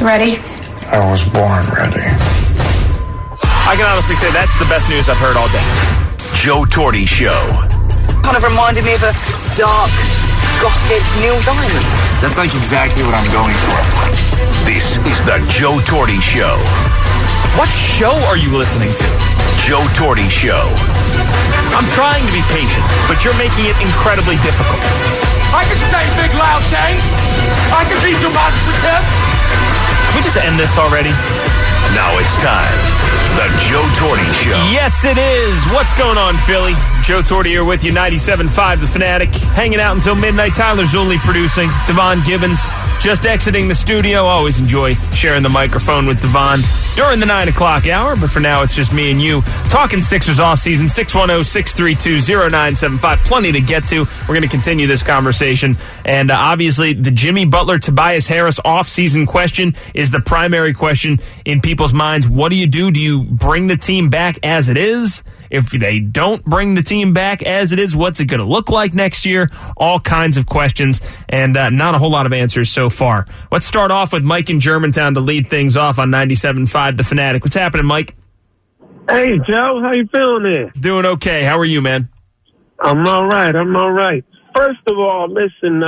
Ready? I was born ready. I can honestly say that's the best news I've heard all day. Joe Torre Show. Kind of reminded me of a dark, gothic Neil Diamond. That's like exactly what I'm going for. This is the Joe Torre Show. What show are you listening to? Joe Torre Show. I'm trying to be patient, but you're making it incredibly difficult. I can say big loud things. I can be demonstrative. Can we just end this already? Now it's time. The Joe Torre Show. Yes, it is. What's going on, Philly? Joe Torre here with you, 97.5 The Fanatic. Hanging out until midnight. Tyler Zulli producing. Devon Gibbons just exiting the studio. Always enjoy sharing the microphone with Devon during the 9 o'clock hour. But for now, it's just me and you talking Sixers offseason. 610-632-0975. Plenty to get to. We're going to continue this conversation. And obviously, the Jimmy Butler, Tobias Harris offseason question is the primary question in people's minds. What do? Do you bring the team back as it is? If they don't bring the team back as it is, what's it going to look like next year? All kinds of questions and not a whole lot of answers so far. Let's start off with Mike in Germantown to lead things off on 97.5 The Fanatic. What's happening, Mike? Hey, Joe. How you feeling there? Doing okay. How are you, man? I'm all right. First of all, listen,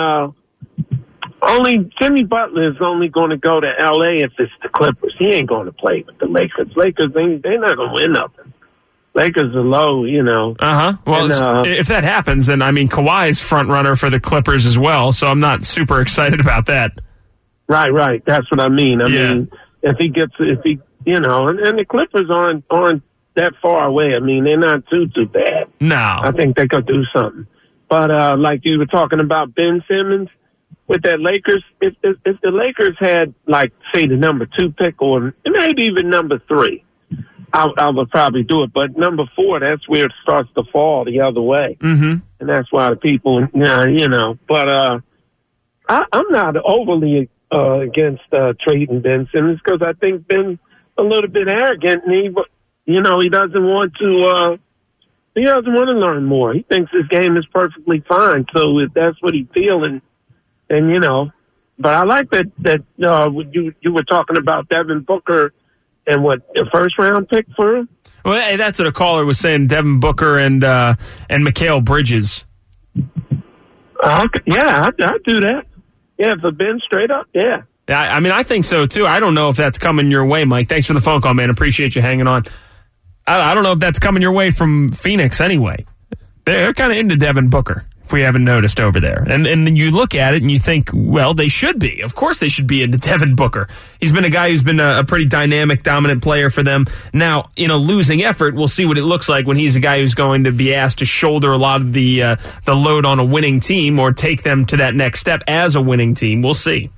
Jimmy Butler is only going to go to L.A. if it's the Clippers. He ain't going to play with the Lakers. Lakers, they're not going to win nothing. Lakers are low, you know. Well, if that happens, then, Kawhi is front runner for the Clippers as well, so I'm not super excited about that. Right. That's what I mean. I mean, and the Clippers aren't that far away. I mean, they're not too bad. No. I think they could do something. But like you were talking about Ben Simmons, with that Lakers, if the Lakers had, like, say, the number 2 pick or maybe even number 3, I would probably do it. But number 4, that's where it starts to fall the other way. Mm-hmm. And that's why the people, But I'm not overly against trading Ben Simmons because I think Ben's a little bit arrogant and he doesn't want to learn more. He thinks his game is perfectly fine. So if that's what he's feeling, then, but I like that you were talking about Devin Booker and what, the first round pick for him? Well, hey, that's what a caller was saying, Devin Booker and Mikal Bridges. Okay. Yeah, I'd do that. Yeah, for Ben straight up, yeah. I think so, too. I don't know if that's coming your way, Mike. Thanks for the phone call, man. Appreciate you hanging on. I don't know if that's coming your way from Phoenix anyway. They're kind of into Devin Booker, if we haven't noticed over there. And then you look at it and you think, well, they should be. Of course they should be into Devin Booker. He's been a guy who's been a pretty dynamic, dominant player for them. Now, in a losing effort, we'll see what it looks like when he's a guy who's going to be asked to shoulder a lot of the load on a winning team or take them to that next step as a winning team. We'll see.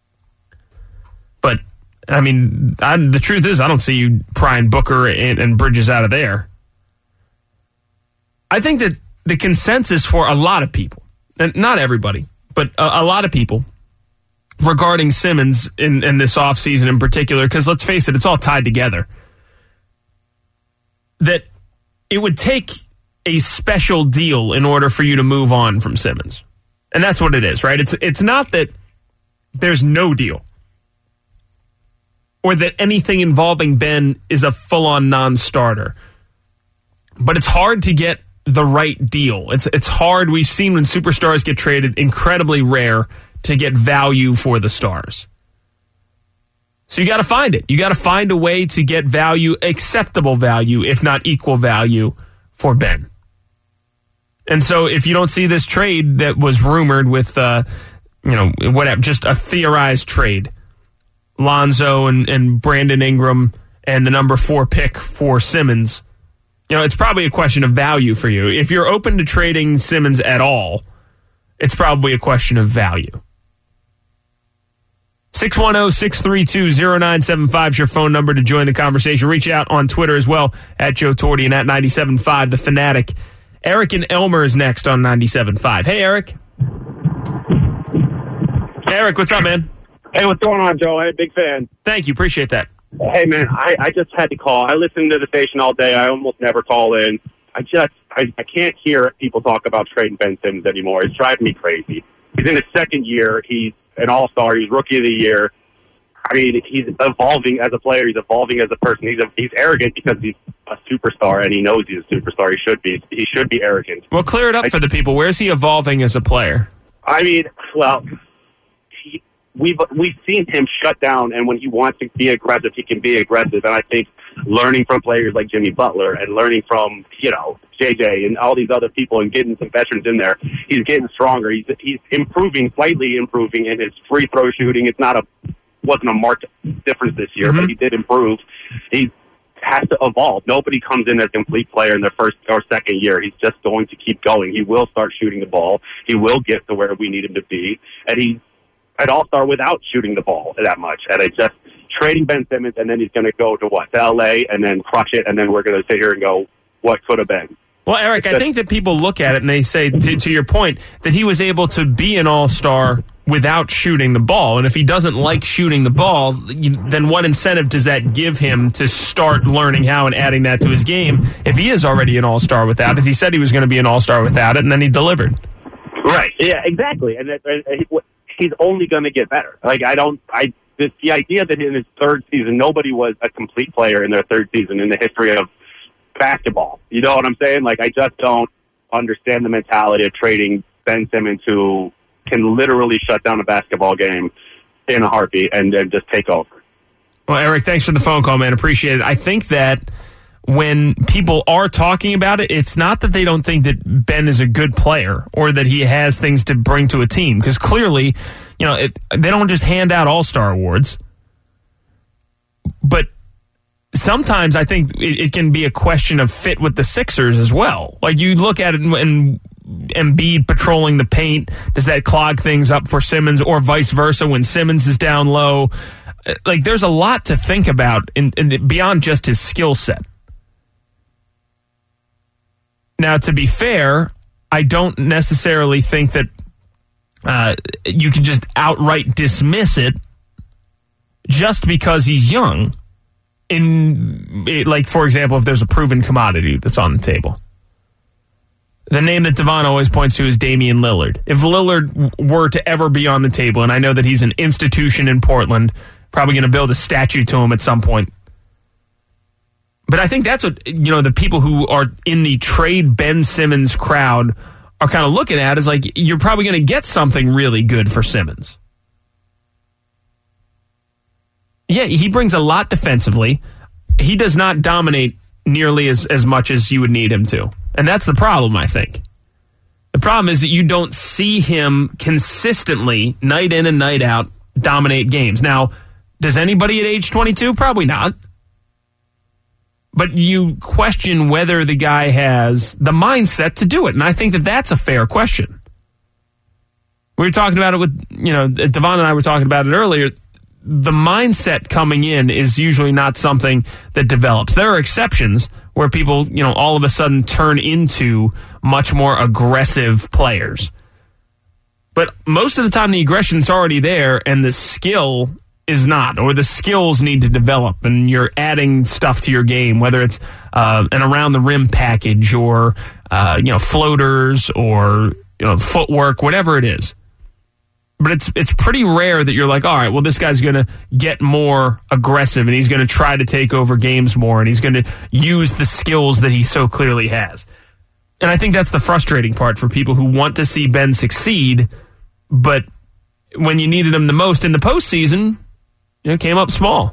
But, the truth is I don't see you prying Booker and Bridges out of there. I think that the consensus for a lot of people, and not everybody, but a lot of people regarding Simmons in this offseason in particular, because let's face it, it's all tied together, that it would take a special deal in order for you to move on from Simmons. And that's what it is, right? It's not that there's no deal or that anything involving Ben is a full-on non-starter. But it's hard to get the right deal. It's hard. We've seen when superstars get traded, incredibly rare to get value for the stars. So you got to find it. You got to find a way to get value, acceptable value, if not equal value, for Ben. And so if you don't see this trade that was rumored with, whatever, just a theorized trade, Lonzo and Brandon Ingram and the number 4 pick for Simmons, it's probably a question of value for you. If you're open to trading Simmons at all, it's probably a question of value. 610-632-0975 is your phone number to join the conversation. Reach out on Twitter as well, at Joe Torre and at 97.5 The Fanatic. Eric and Elmer is next on 97.5. Hey, Eric. Eric, what's up, man? Hey, what's going on, Joe? Hey, big fan. Thank you. Appreciate that. Hey, man, I just had to call. I listen to the station all day. I almost never call in. I can't hear people talk about trading Ben Simmons anymore. It's driving me crazy. He's in his second year. He's an all-star. He's rookie of the year. I mean, he's evolving as a player. He's evolving as a person. He's arrogant because he's a superstar, and he knows he's a superstar. He should be arrogant. Well, clear it up for the people. Where is he evolving as a player? I mean, well, we've seen him shut down, and when he wants to be aggressive, he can be aggressive. And I think learning from players like Jimmy Butler and learning from, JJ and all these other people and getting some veterans in there, he's getting stronger. He's slightly improving in his free throw shooting. Wasn't a marked difference this year, but he did improve. He has to evolve. Nobody comes in as a complete player in their first or second year. He's just going to keep going. He will start shooting the ball. He will get to where we need him to be. And he's an all-star without shooting the ball that much. And it's just trading Ben Simmons, and then he's going to go to to L.A. and then crush it, and then we're going to sit here and go, what could have been? Well, Eric, I think that people look at it and they say, to your point, that he was able to be an all-star without shooting the ball. And if he doesn't like shooting the ball, then what incentive does that give him to start learning how and adding that to his game if he is already an all-star without it? He said he was going to be an all-star without it, and then he delivered. Right. Yeah, exactly. And he's only going to get better. The idea that in his third season, nobody was a complete player in their third season in the history of basketball. You know what I'm saying? I just don't understand the mentality of trading Ben Simmons, who can literally shut down a basketball game in a heartbeat and just take over. Well, Eric, thanks for the phone call, man. Appreciate it. I think that when people are talking about it, it's not that they don't think that Ben is a good player or that he has things to bring to a team, because clearly, they don't just hand out all-star awards. But sometimes I think it can be a question of fit with the Sixers as well. You look at it and Embiid patrolling the paint, does that clog things up for Simmons, or vice versa when Simmons is down low? There's a lot to think about in beyond just his skill set. Now, to be fair, I don't necessarily think that you can just outright dismiss it just because he's young. For example, if there's a proven commodity that's on the table. The name that Devon always points to is Damian Lillard. If Lillard were to ever be on the table, and I know that he's an institution in Portland, probably going to build a statue to him at some point. But I think that's what, the people who are in the trade Ben Simmons crowd are kind of looking at, is you're probably going to get something really good for Simmons. Yeah, he brings a lot defensively. He does not dominate nearly as much as you would need him to. And that's the problem, I think. The problem is that you don't see him consistently, night in and night out, dominate games. Now, does anybody at age 22? Probably not. But you question whether the guy has the mindset to do it. And I think that that's a fair question. We were talking about it with, Devon and I were talking about it earlier. The mindset coming in is usually not something that develops. There are exceptions where people, all of a sudden turn into much more aggressive players. But most of the time the aggression's already there and the skill is not, or the skills need to develop, and you're adding stuff to your game, whether it's an around the rim package or floaters or footwork, whatever it is. But it's pretty rare that you're like, all right, well, this guy's going to get more aggressive and he's going to try to take over games more and he's going to use the skills that he so clearly has. And I think that's the frustrating part for people who want to see Ben succeed, but when you needed him the most in the postseason, came up small.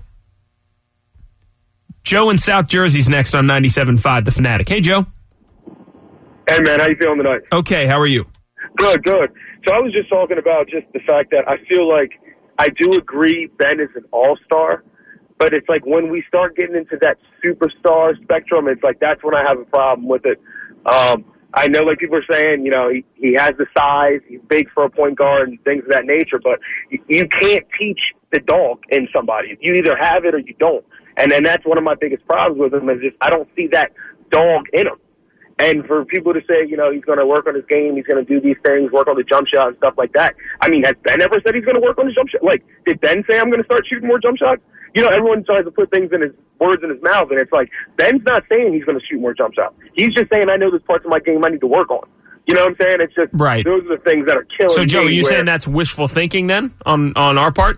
Joe in South Jersey's next on 97.5 The Fanatic. Hey, Joe. Hey, man, how you feeling tonight? Okay, how are you? Good. So I was just talking about just the fact that I feel like I do agree Ben is an all-star, but it's when we start getting into that superstar spectrum, it's that's when I have a problem with it. I know people are saying, he has the size, he's big for a point guard and things of that nature, but you can't teach the dog in somebody. You either have it or you don't. And that's one of my biggest problems with him is just I don't see that dog in him. And for people to say, he's going to work on his game, he's going to do these things, work on the jump shot and stuff like that. I mean, has Ben ever said he's going to work on the jump shot? Did Ben say I'm going to start shooting more jump shots? Everyone tries to put words in his mouth, and it's Ben's not saying he's going to shoot more jump shots. He's just saying, I know there's parts of my game I need to work on. You know what I'm saying? It's just, right. Those are the things that are killing me. So, Joe, are you saying that's wishful thinking then on our part?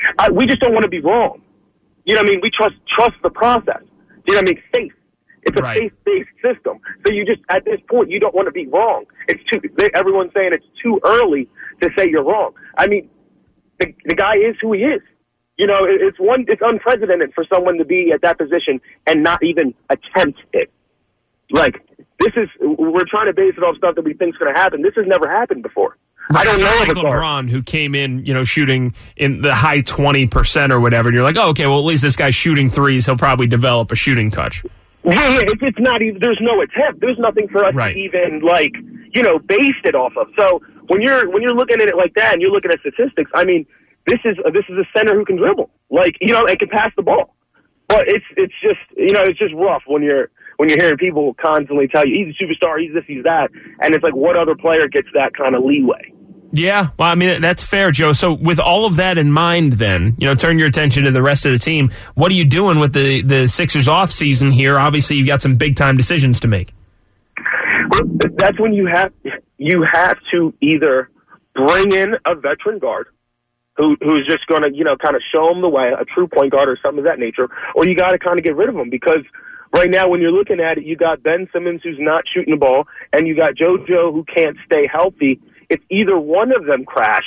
We just don't want to be wrong. You know what I mean? We trust the process. You know what I mean? Faith. It's a faith-based system. So you just, at this point, you don't want to be wrong. Everyone's saying it's too early to say you're wrong. I mean, the guy is who he is. You know, it's unprecedented for someone to be at that position and not even attempt it. Like, we're trying to base it off stuff that we think is going to happen. This has never happened before. I don't know like LeBron, who came in, shooting in the high 20% or whatever, and you're like, oh, okay, well, at least this guy's shooting threes. He'll probably develop a shooting touch. Yeah, it's not even, there's no attempt. There's nothing for us to even, base it off of. So when you're looking at it like that and you're looking at statistics, I mean, this is a center who can dribble, and can pass the ball. But it's just, it's just rough when you're hearing people constantly tell you, he's a superstar, he's this, he's that. And it's like, what other player gets that kind of leeway? Yeah, well, I mean, that's fair, Joe. So with all of that in mind then, turn your attention to the rest of the team. What are you doing with the Sixers off season here? Obviously, you've got some big-time decisions to make. Well, that's when you have to either bring in a veteran guard who's just going to, kind of show them the way, a true point guard or something of that nature, or you got to kind of get rid of them because right now when you're looking at it, you got Ben Simmons who's not shooting the ball, and you got JoJo who can't stay healthy. If either one of them crash,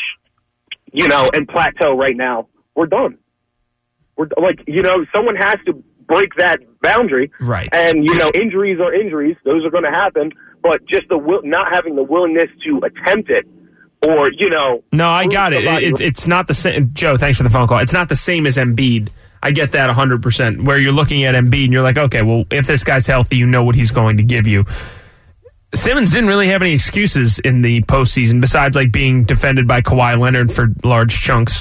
and plateau right now, we're done. We're someone has to break that boundary. Right. And, injuries are injuries. Those are going to happen. But just not having the willingness to attempt it or, No, I got it. It's not the same. Joe, thanks for the phone call. It's not the same as Embiid. I get that 100%, where you're looking at Embiid and you're like, okay, well, if this guy's healthy, you know what he's going to give you. Simmons didn't really have any excuses in the postseason besides being defended by Kawhi Leonard for large chunks.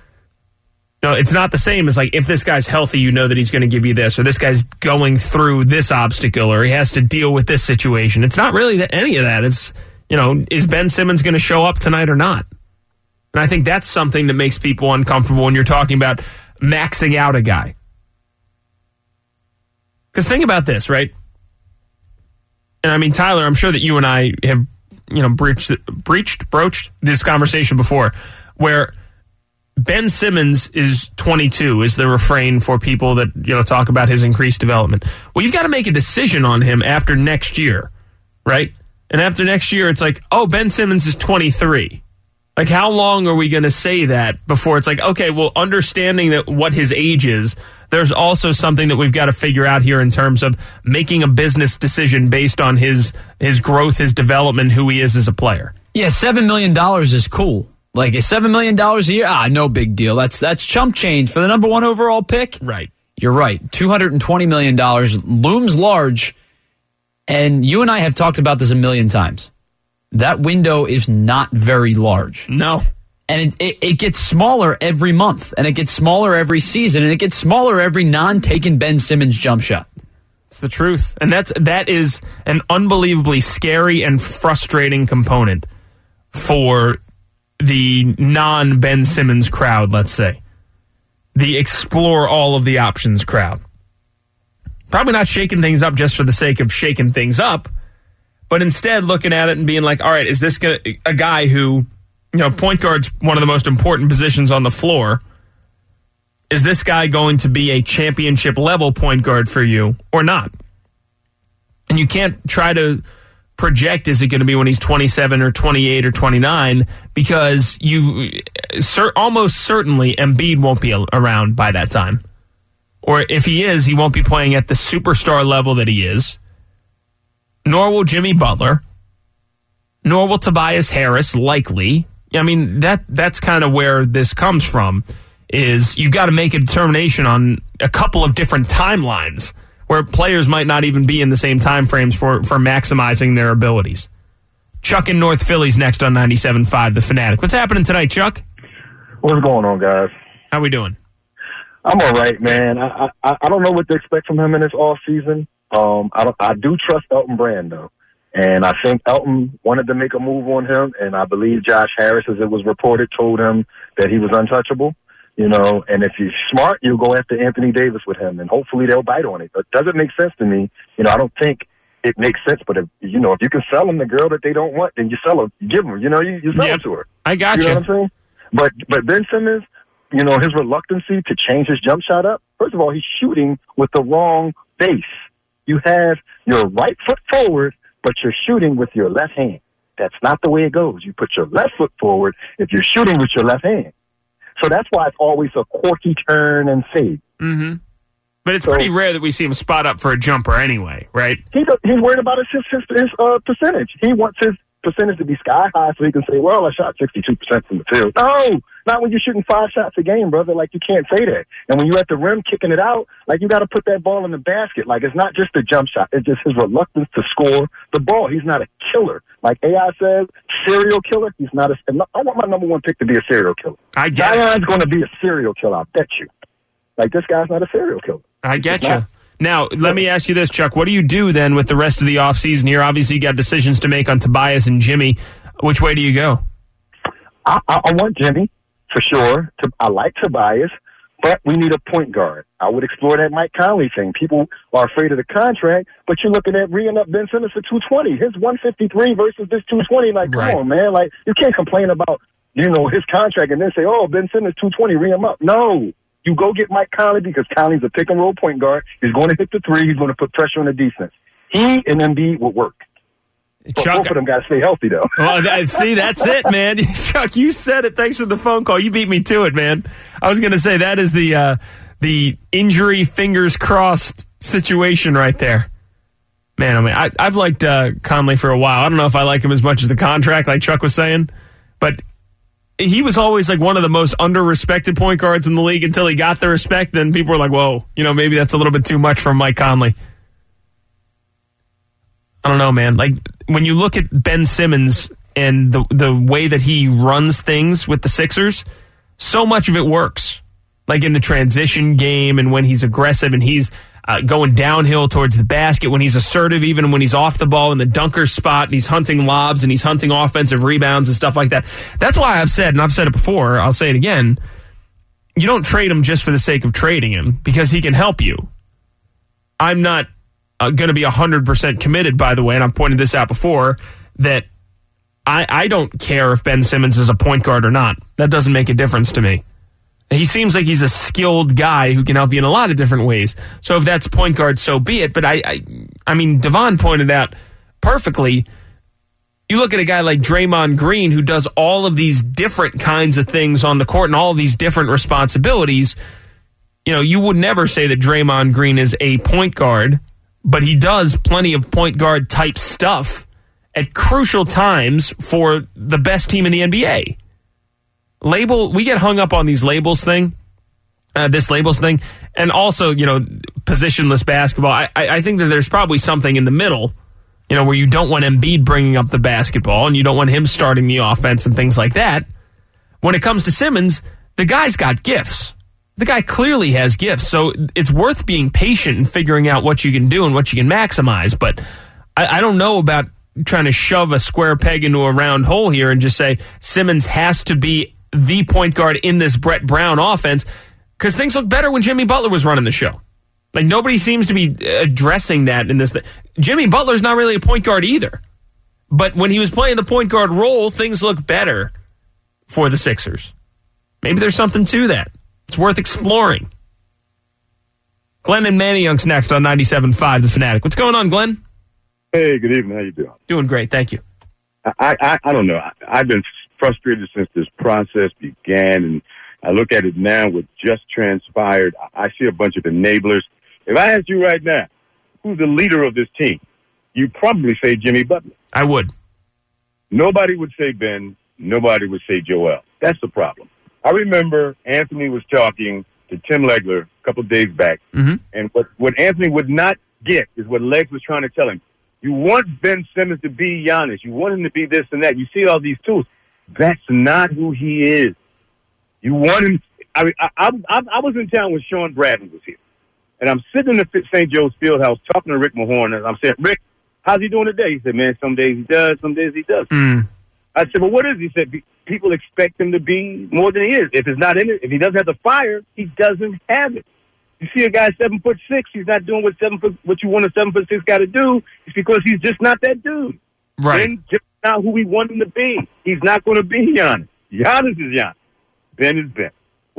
No, it's not the same as if this guy's healthy, you know that he's going to give you this, or this guy's going through this obstacle, or he has to deal with this situation. It's not really any of that. It's, is Ben Simmons going to show up tonight or not? And I think that's something that makes people uncomfortable when you're talking about maxing out a guy. Because think about this, right? And I mean, Tyler, I'm sure that you and I have, broached this conversation before, where Ben Simmons is 22 is the refrain for people that, talk about his increased development. Well, you've got to make a decision on him after next year, right? And after next year, it's Ben Simmons is 23. How long are we going to say that before it's okay, well, understanding that what his age is, there's also something that we've got to figure out here in terms of making a business decision based on his growth, his development, who he is as a player. Yeah, $7 million is cool. $7 million a year, no big deal. That's chump change for the number one overall pick. Right. You're right. $220 million looms large, and you and I have talked about this a million times. That window is not very large. No. And it gets smaller every month, and it gets smaller every season, and it gets smaller every non-taken Ben Simmons jump shot. It's the truth. And that is an unbelievably scary and frustrating component for the non-Ben Simmons crowd, let's say. The explore all of the options crowd. Probably not shaking things up just for the sake of shaking things up, but instead looking at it and being all right, is this a guy who, point guard's one of the most important positions on the floor. Is this guy going to be a championship level point guard for you or not? And you can't try to project, is it going to be when he's 27 or 28 or 29, because almost certainly Embiid won't be around by that time. Or if he is, he won't be playing at the superstar level that he is. Nor will Jimmy Butler. Nor will Tobias Harris, likely. I mean, that's kind of where this comes from, is you've got to make a determination on a couple of different timelines where players might not even be in the same time frames for maximizing their abilities. Chuck in North Philly's next on 97.5 The Fanatic. What's happening tonight, Chuck? What's going on, guys? How we doing? I'm all right, man. I don't know what to expect from him in this off season. I do trust Elton Brand, though. And I think Elton wanted to make a move on him, and I believe Josh Harris, as it was reported, told him that he was untouchable. And if he's smart, you'll go after Anthony Davis with him, and hopefully they'll bite on it. But it doesn't make sense to me. I don't think it makes sense, but if you can sell them the girl that they don't want, then you sell her, you give them, you sell them to her. I got you. You know what I'm saying? But Ben Simmons, his reluctancy to change his jump shot up. First of all, he's shooting with the wrong base. You have your right foot forward, but you're shooting with your left hand. That's not the way it goes. You put your left foot forward if you're shooting with your left hand. So that's why it's always a quirky turn and fade. Mm-hmm. But it's pretty rare that we see him spot up for a jumper anyway, right? He's worried about his percentage. He wants his percentage to be sky high so he can say, well, I shot 62% from the field. No, not when you're shooting 5 shots a game, brother. Like, you can't say that. And when you're at the rim kicking it out, like, you got to put that ball in the basket. Like, it's not just a jump shot. It's just his reluctance to score the ball. He's not a killer. Like AI says, serial killer. He's not I want my number 1 pick to be a serial killer. I get Zion's going to be a serial killer, I bet you. Like, this guy's not a serial killer. I get you. Now, let me ask you this, Chuck. What do you do then with the rest of the offseason here? Obviously, you got decisions to make on Tobias and Jimmy. Which way do you go? I want Jimmy, for sure. I like Tobias, but we need a point guard. I would explore that Mike Conley thing. People are afraid of the contract, but you're looking at re-ing up Ben Simmons for $220. His $153 versus this $220. Like, come on, man. Like, you can't complain about, his contract and then say, oh, Ben Simmons $220, re him up. No. You go get Mike Conley because Conley's a pick-and-roll point guard. He's going to hit the three. He's going to put pressure on the defense. He and Embiid will work. Chuck, both of them got to stay healthy, though. Well, see, that's it, man. Chuck, you said it. Thanks for the phone call. You beat me to it, man. I was going to say that is the injury fingers crossed situation right there. Man, I mean, I've liked Conley for a while. I don't know if I like him as much as the contract, like Chuck was saying, but he was always like one of the most under-respected point guards in the league until he got the respect. Then people were like, whoa, maybe that's a little bit too much from Mike Conley. I don't know, man. Like, when you look at Ben Simmons and the way that he runs things with the Sixers, so much of it works. Like in the transition game and when he's aggressive and he's going downhill towards the basket, when he's assertive, even when he's off the ball in the dunker spot and he's hunting lobs and he's hunting offensive rebounds and stuff like that. That's why I've said, and I've said it before, I'll say it again, you don't trade him just for the sake of trading him because he can help you. I'm not going to be 100% committed, by the way, and I've pointed this out before, that I don't care if Ben Simmons is a point guard or not. That doesn't make a difference to me. He seems like he's a skilled guy who can help you in a lot of different ways. So if that's point guard, so be it. But I mean, Devon pointed out perfectly, you look at a guy like Draymond Green who does all of these different kinds of things on the court and all of these different responsibilities. You would never say that Draymond Green is a point guard, but he does plenty of point guard type stuff at crucial times for the best team in the NBA. We get hung up on these labels thing, this labels thing, and also, positionless basketball. I think that there's probably something in the middle, where you don't want Embiid bringing up the basketball and you don't want him starting the offense and things like that. When it comes to Simmons, the guy's got gifts. The guy clearly has gifts, so it's worth being patient and figuring out what you can do and what you can maximize. But I don't know about trying to shove a square peg into a round hole here and just say Simmons has to be the point guard in this Brett Brown offense, because things look better when Jimmy Butler was running the show. Like, nobody seems to be addressing that in this. Jimmy Butler's not really a point guard either. But when he was playing the point guard role, things look better for the Sixers. Maybe there's something to that. It's worth exploring. Glenn and Manayunk's next on 97.5 The Fanatic. What's going on, Glenn? Hey, good evening. How you doing? Doing great, thank you. I don't know. I've been frustrated since this process began, and I look at it now with just transpired. I see a bunch of enablers. If I asked you right now, who's the leader of this team, you'd probably say Jimmy Butler. I would. Nobody would say Ben. Nobody would say Joel. That's the problem. I remember Anthony was talking to Tim Legler a couple of days back, and what Anthony would not get is what Legs was trying to tell him. You want Ben Simmons to be Giannis. You want him to be this and that. You see all these tools. That's not who he is. You want him. I was in town when Sean Bradley was here, and I'm sitting in the St. Joe's Fieldhouse talking to Rick Mahorn, and I'm saying, Rick, how's he doing today? He said, man, some days he does, some days he doesn't. I said, well, what is he? He said, people expect him to be more than he is. If it's not in it, if he doesn't have the fire, he doesn't have it. You see a guy 7'6", he's not doing what you want a 7'6" guy to do. It's because he's just not that dude. Right. Ben just not who we want him to be. He's not going to be Giannis. Giannis is Giannis. Ben is Ben.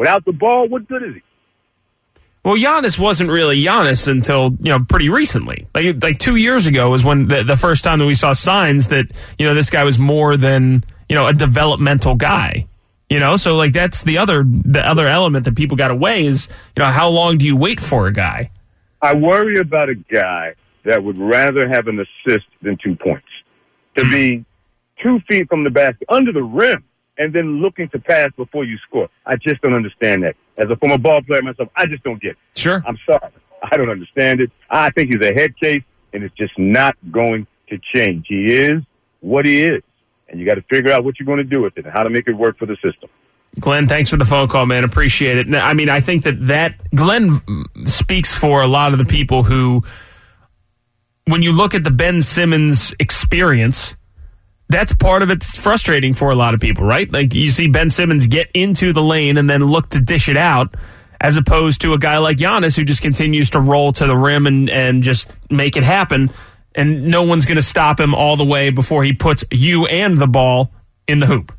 Without the ball, what good is he? Well, Giannis wasn't really Giannis until, pretty recently. Like 2 years ago was when the first time that we saw signs that, this guy was more than, a developmental guy. So like that's the other element that people got to weigh is, how long do you wait for a guy? I worry about a guy that would rather have an assist than 2 points. To be 2 feet from the basket, under the rim, and then looking to pass before you score. I just don't understand that. As a former ball player myself, I just don't get it. Sure. I'm sorry. I don't understand it. I think he's a head case, and it's just not going to change. He is what he is, and you got to figure out what you're going to do with it and how to make it work for the system. Glenn, thanks for the phone call, man. Appreciate it. I mean, I think that Glenn speaks for a lot of the people who, when you look at the Ben Simmons experience, that's part of it's frustrating for a lot of people, right? Like you see Ben Simmons get into the lane and then look to dish it out, as opposed to a guy like Giannis who just continues to roll to the rim and just make it happen, and no one's going to stop him all the way before he puts you and the ball in the hoop.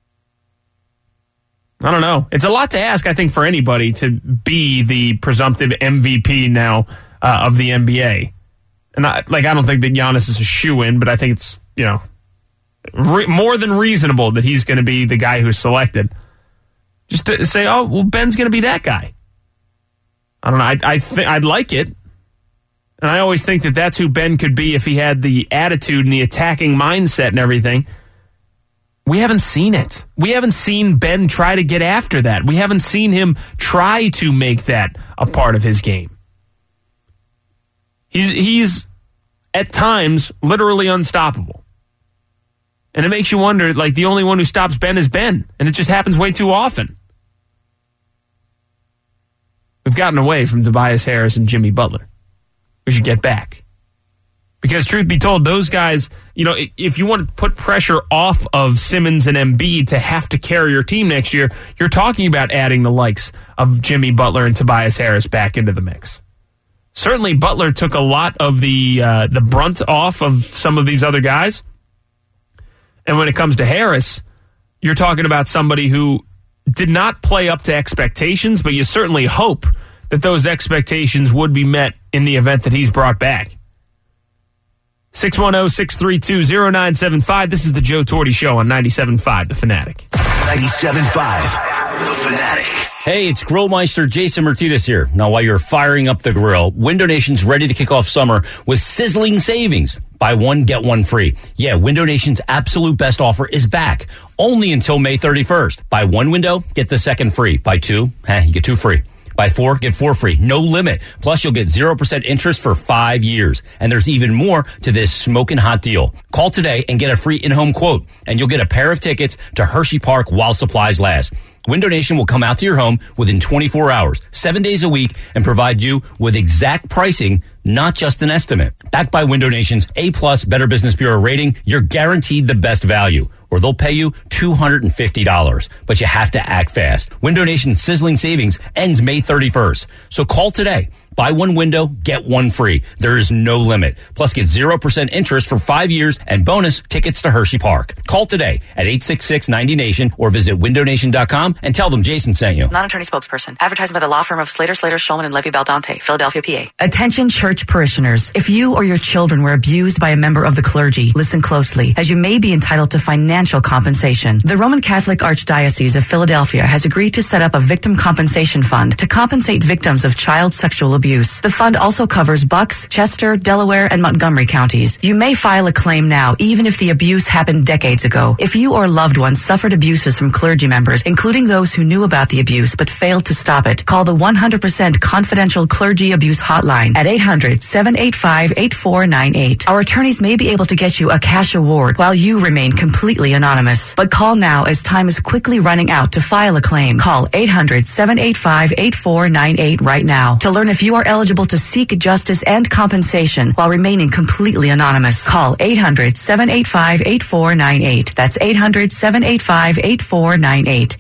I don't know. It's a lot to ask, I think, for anybody to be the presumptive MVP now of the NBA. And I don't think that Giannis is a shoo-in, but I think it's, more than reasonable that he's going to be the guy who's selected. Just to say, oh, well, Ben's going to be that guy. I don't know. I'd like it. And I always think that that's who Ben could be if he had the attitude and the attacking mindset and everything. We haven't seen it. We haven't seen Ben try to get after that. We haven't seen him try to make that a part of his game. He's at times literally unstoppable. And it makes you wonder, like, the only one who stops Ben is Ben. And it just happens way too often. We've gotten away from Tobias Harris and Jimmy Butler. We should get back. Because truth be told, those guys, if you want to put pressure off of Simmons and Embiid to have to carry your team next year, you're talking about adding the likes of Jimmy Butler and Tobias Harris back into the mix. Certainly Butler took a lot of the brunt off of some of these other guys. And when it comes to Harris, you're talking about somebody who did not play up to expectations, but you certainly hope that those expectations would be met in the event that he's brought back. 610-632-0975. This is the Joe Torti Show on 97.5 The Fanatic. 97.5 The Fanatic. Hey, it's Grillmeister Jason Martinez here. Now, while you're firing up the grill, Window Nation's ready to kick off summer with sizzling savings. Buy one, get one free. Yeah, Window Nation's absolute best offer is back. Only until May 31st. Buy one window, get the second free. Buy two, you get two free. Buy four, get four free. No limit. Plus, you'll get 0% interest for 5 years. And there's even more to this smoking hot deal. Call today and get a free in-home quote. And you'll get a pair of tickets to Hershey Park while supplies last. Window Nation will come out to your home within 24 hours, 7 days a week, and provide you with exact pricing, not just an estimate. Backed by Window Nation's A-plus Better Business Bureau rating, you're guaranteed the best value, or they'll pay you $250. But you have to act fast. Window Nation's sizzling savings ends May 31st. So call today. Buy one window, get one free. There is no limit. Plus, get 0% interest for 5 years and bonus tickets to Hershey Park. Call today at 866-90Nation or visit windownation.com and tell them Jason sent you. Non-attorney spokesperson. Advertising by the law firm of Slater, Shulman, and Levy Baldante, Philadelphia, PA. Attention church parishioners. If you or your children were abused by a member of the clergy, listen closely, as you may be entitled to financial compensation. The Roman Catholic Archdiocese of Philadelphia has agreed to set up a victim compensation fund to compensate victims of child sexual abuse. The fund also covers Bucks, Chester, Delaware, and Montgomery counties. You may file a claim now, even if the abuse happened decades ago. If you or loved ones suffered abuses from clergy members, including those who knew about the abuse but failed to stop it, call the 100% confidential clergy abuse hotline at 800-785-8498. Our attorneys may be able to get you a cash award while you remain completely anonymous. But call now, as time is quickly running out to file a claim. Call 800-785-8498 right now to learn if you are eligible to seek justice and compensation while remaining completely anonymous. Call 800-785-8498. That's 800-785-8498.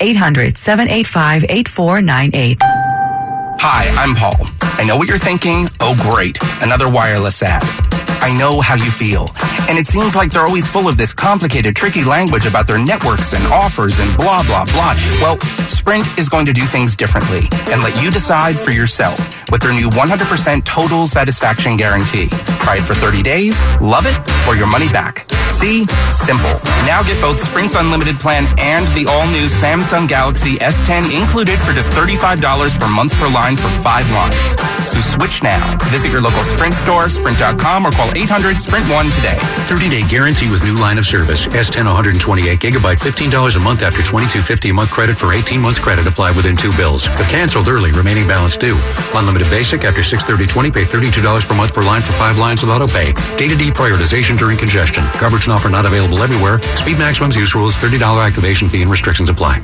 800-785-8498. Hi, I'm Paul. I know what you're thinking. Oh, great. Another wireless ad. I know how you feel. And it seems like they're always full of this complicated, tricky language about their networks and offers and blah, blah, blah. Well, Sprint is going to do things differently and let you decide for yourself with their new 100% total satisfaction guarantee. Try it for 30 days, love it, or your money back. See? Simple. Now get both Sprint's unlimited plan and the all-new Samsung Galaxy S10 included for just $35 per month per line for 5 lines. So switch now. Visit your local Sprint store, sprint.com, or call 800-SPRINT-1 today. 30-day guarantee with new line of service. S10 128 gigabyte, $15 a month after $22.50 a month credit for 18 months credit applied within 2 bills. If canceled early, remaining balance due. Unlimited basic after $630.20, pay $32 per month per line for 5 lines with auto pay. Data deprioritization during congestion. Coverage and offer not available everywhere. Speed maximums, use rules, $30 activation fee and restrictions apply.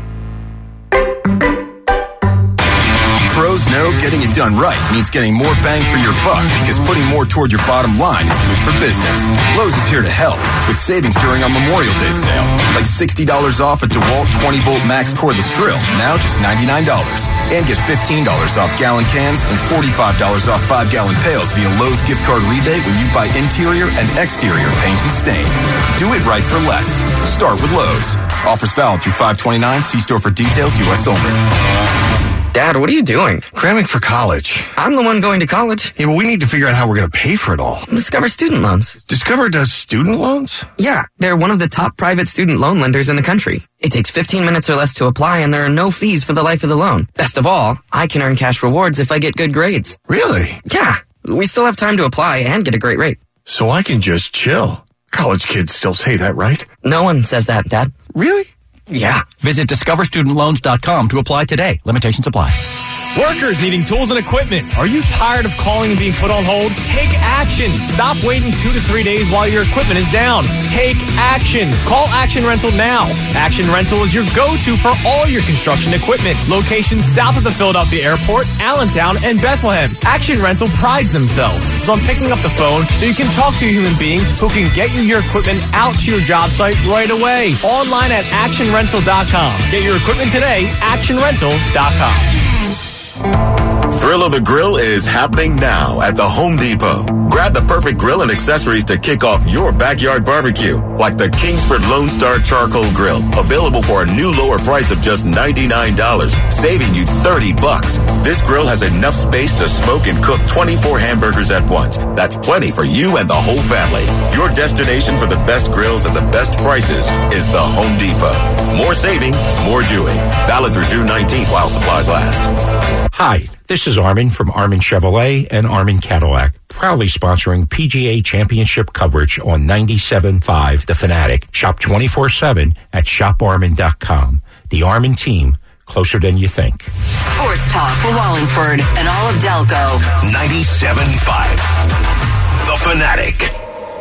Pros know getting it done right means getting more bang for your buck because putting more toward your bottom line is good for business. Lowe's is here to help with savings during our Memorial Day sale. Like $60 off a DeWalt 20-volt max cordless drill, now just $99. And get $15 off gallon cans and $45 off 5-gallon pails via Lowe's gift card rebate when you buy interior and exterior paint and stain. Do it right for less. Start with Lowe's. Offers valid through 5/29. See store for details. U.S. only. Dad, what are you doing? Cramming for college. I'm the one going to college. Yeah, but we need to figure out how we're going to pay for it all. Discover Student Loans. Discover does student loans? Yeah, they're one of the top private student loan lenders in the country. It takes 15 minutes or less to apply, and there are no fees for the life of the loan. Best of all, I can earn cash rewards if I get good grades. Really? Yeah, we still have time to apply and get a great rate. So I can just chill. College kids still say that, right? No one says that, Dad. Really? Yeah. Visit discoverstudentloans.com to apply today. Limitations apply. Workers needing tools and equipment. Are you tired of calling and being put on hold? Take action. Stop waiting 2 to 3 days while your equipment is down. Take action. Call Action Rental now. Action Rental is your go-to for all your construction equipment. Locations south of the Philadelphia Airport, Allentown, and Bethlehem. Action Rental prides themselves on picking up the phone so you can talk to a human being who can get you your equipment out to your job site right away. Online at actionrental.com. Get your equipment today, actionrental.com. Thrill of the Grill is happening now at the Home Depot. Grab the perfect grill and accessories to kick off your backyard barbecue, like the Kingsford Lone Star Charcoal Grill, available for a new lower price of just $99, saving you $30. This grill has enough space to smoke and cook 24 hamburgers at once. That's plenty for you and the whole family. Your destination for the best grills and the best prices is the Home Depot. More saving, more doing. Valid through June 19th while supplies last. Hi, this is Armin from Armin Chevrolet and Armin Cadillac, proudly sponsoring PGA Championship coverage on 97.5 The Fanatic. Shop 24/7 at shoparmin.com. The Armin team, closer than you think. Sports talk for Wallingford and all of Delco. 97.5 The Fanatic.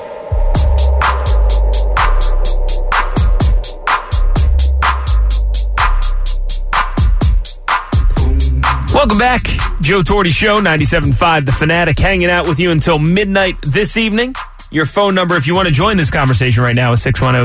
Welcome back. Joe Torti Show, 97.5 The Fanatic, hanging out with you until midnight this evening. Your phone number, if you want to join this conversation right now, is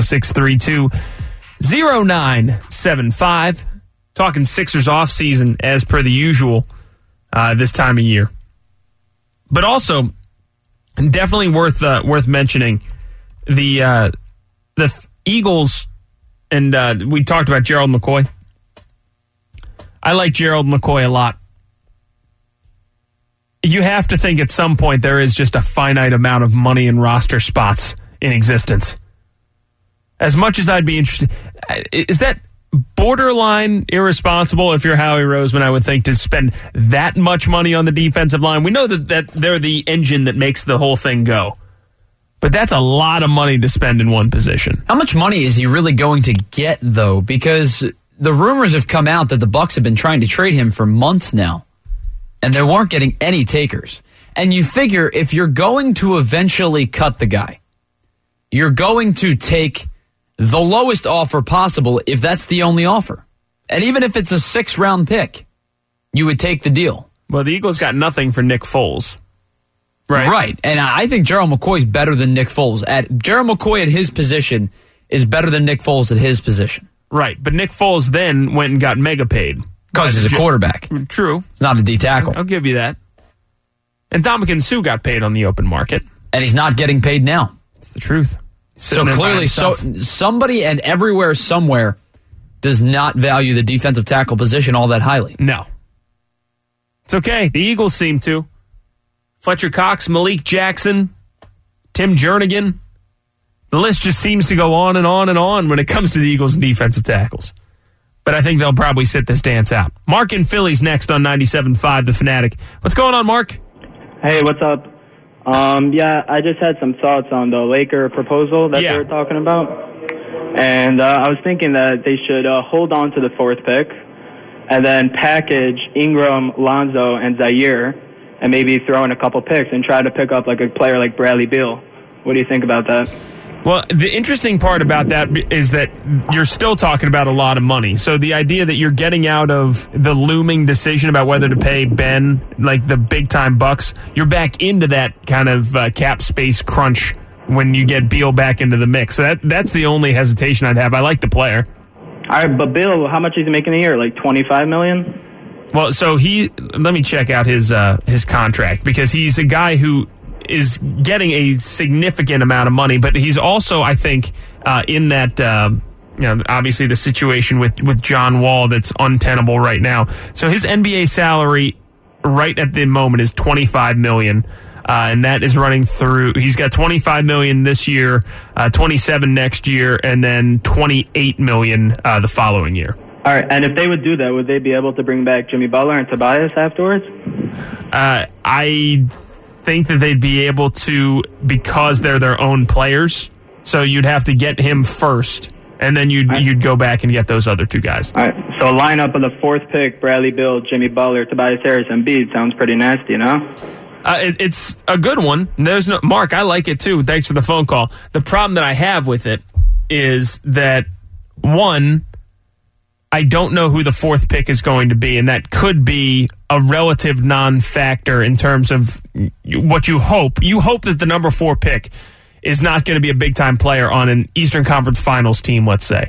610-632-0975. Talking Sixers off season as per the usual this time of year. But also, definitely worth mentioning, the Eagles, and we talked about Gerald McCoy. I like Gerald McCoy a lot. You have to think at some point there is just a finite amount of money and roster spots in existence. As much as I'd be interested, is that borderline irresponsible if you're Howie Roseman, I would think, to spend that much money on the defensive line? We know that they're the engine that makes the whole thing go. But that's a lot of money to spend in one position. How much money is he really going to get, though? Because the rumors have come out that the Bucs have been trying to trade him for months now, and they weren't getting any takers. And you figure if you're going to eventually cut the guy, you're going to take the lowest offer possible if that's the only offer. And even if it's a 6th-round pick, you would take the deal. Well, the Eagles got nothing for Nick Foles. Right. And I think Gerald McCoy is better than Nick Foles. Gerald McCoy at his position is better than Nick Foles at his position. Right, but Nick Foles then went and got mega paid. Because he's a quarterback. True. It's not a D tackle. I'll give you that. And Ndamukong Suh got paid on the open market. And he's not getting paid now. It's the truth. So clearly, somebody and everywhere, somewhere, does not value the defensive tackle position all that highly. No. It's okay. The Eagles seem to. Fletcher Cox, Malik Jackson, Tim Jernigan. The list just seems to go on and on and on when it comes to the Eagles and defensive tackles. But I think they'll probably sit this dance out. Mark in Philly's next on 97.5 The Fanatic. What's going on, Mark? Hey, what's up? Yeah, I just had some thoughts on the Laker proposal that they were talking about. And I was thinking that they should hold on to the 4th pick and then package Ingram, Lonzo, and Zaire and maybe throw in a couple picks and try to pick up like a player like Bradley Beal. What do you think about that? Well, the interesting part about that is that you're still talking about a lot of money. So the idea that you're getting out of the looming decision about whether to pay Ben, like the big-time bucks, you're back into that kind of cap space crunch when you get Beal back into the mix. So that's the only hesitation I'd have. I like the player. All right, but Bill, how much is he making a year? Like $25 million? Well, so let me check out his contract, because he's a guy who is getting a significant amount of money, but he's also, I think, in that, obviously the situation with John Wall that's untenable right now. So his NBA salary right at the moment is $25 million. And that is running through. He's got $25 million this year, $27 next year, and then $28 million the following year. All right, and if they would do that, would they be able to bring back Jimmy Butler and Tobias afterwards? I think that they'd be able to, because they're their own players. So you'd have to get him first, and then you'd go back and get those other two guys. All right, so a lineup of the 4th pick: Bradley Beal, Jimmy Butler, Tobias Harris, and Embiid sounds pretty nasty, no? It's a good one. There's no Mark. I like it too. Thanks for the phone call. The problem that I have with it is that, one, I don't know who the 4th pick is going to be, and that could be a relative non-factor in terms of what you hope. You hope that the number 4 pick is not going to be a big-time player on an Eastern Conference Finals team, let's say.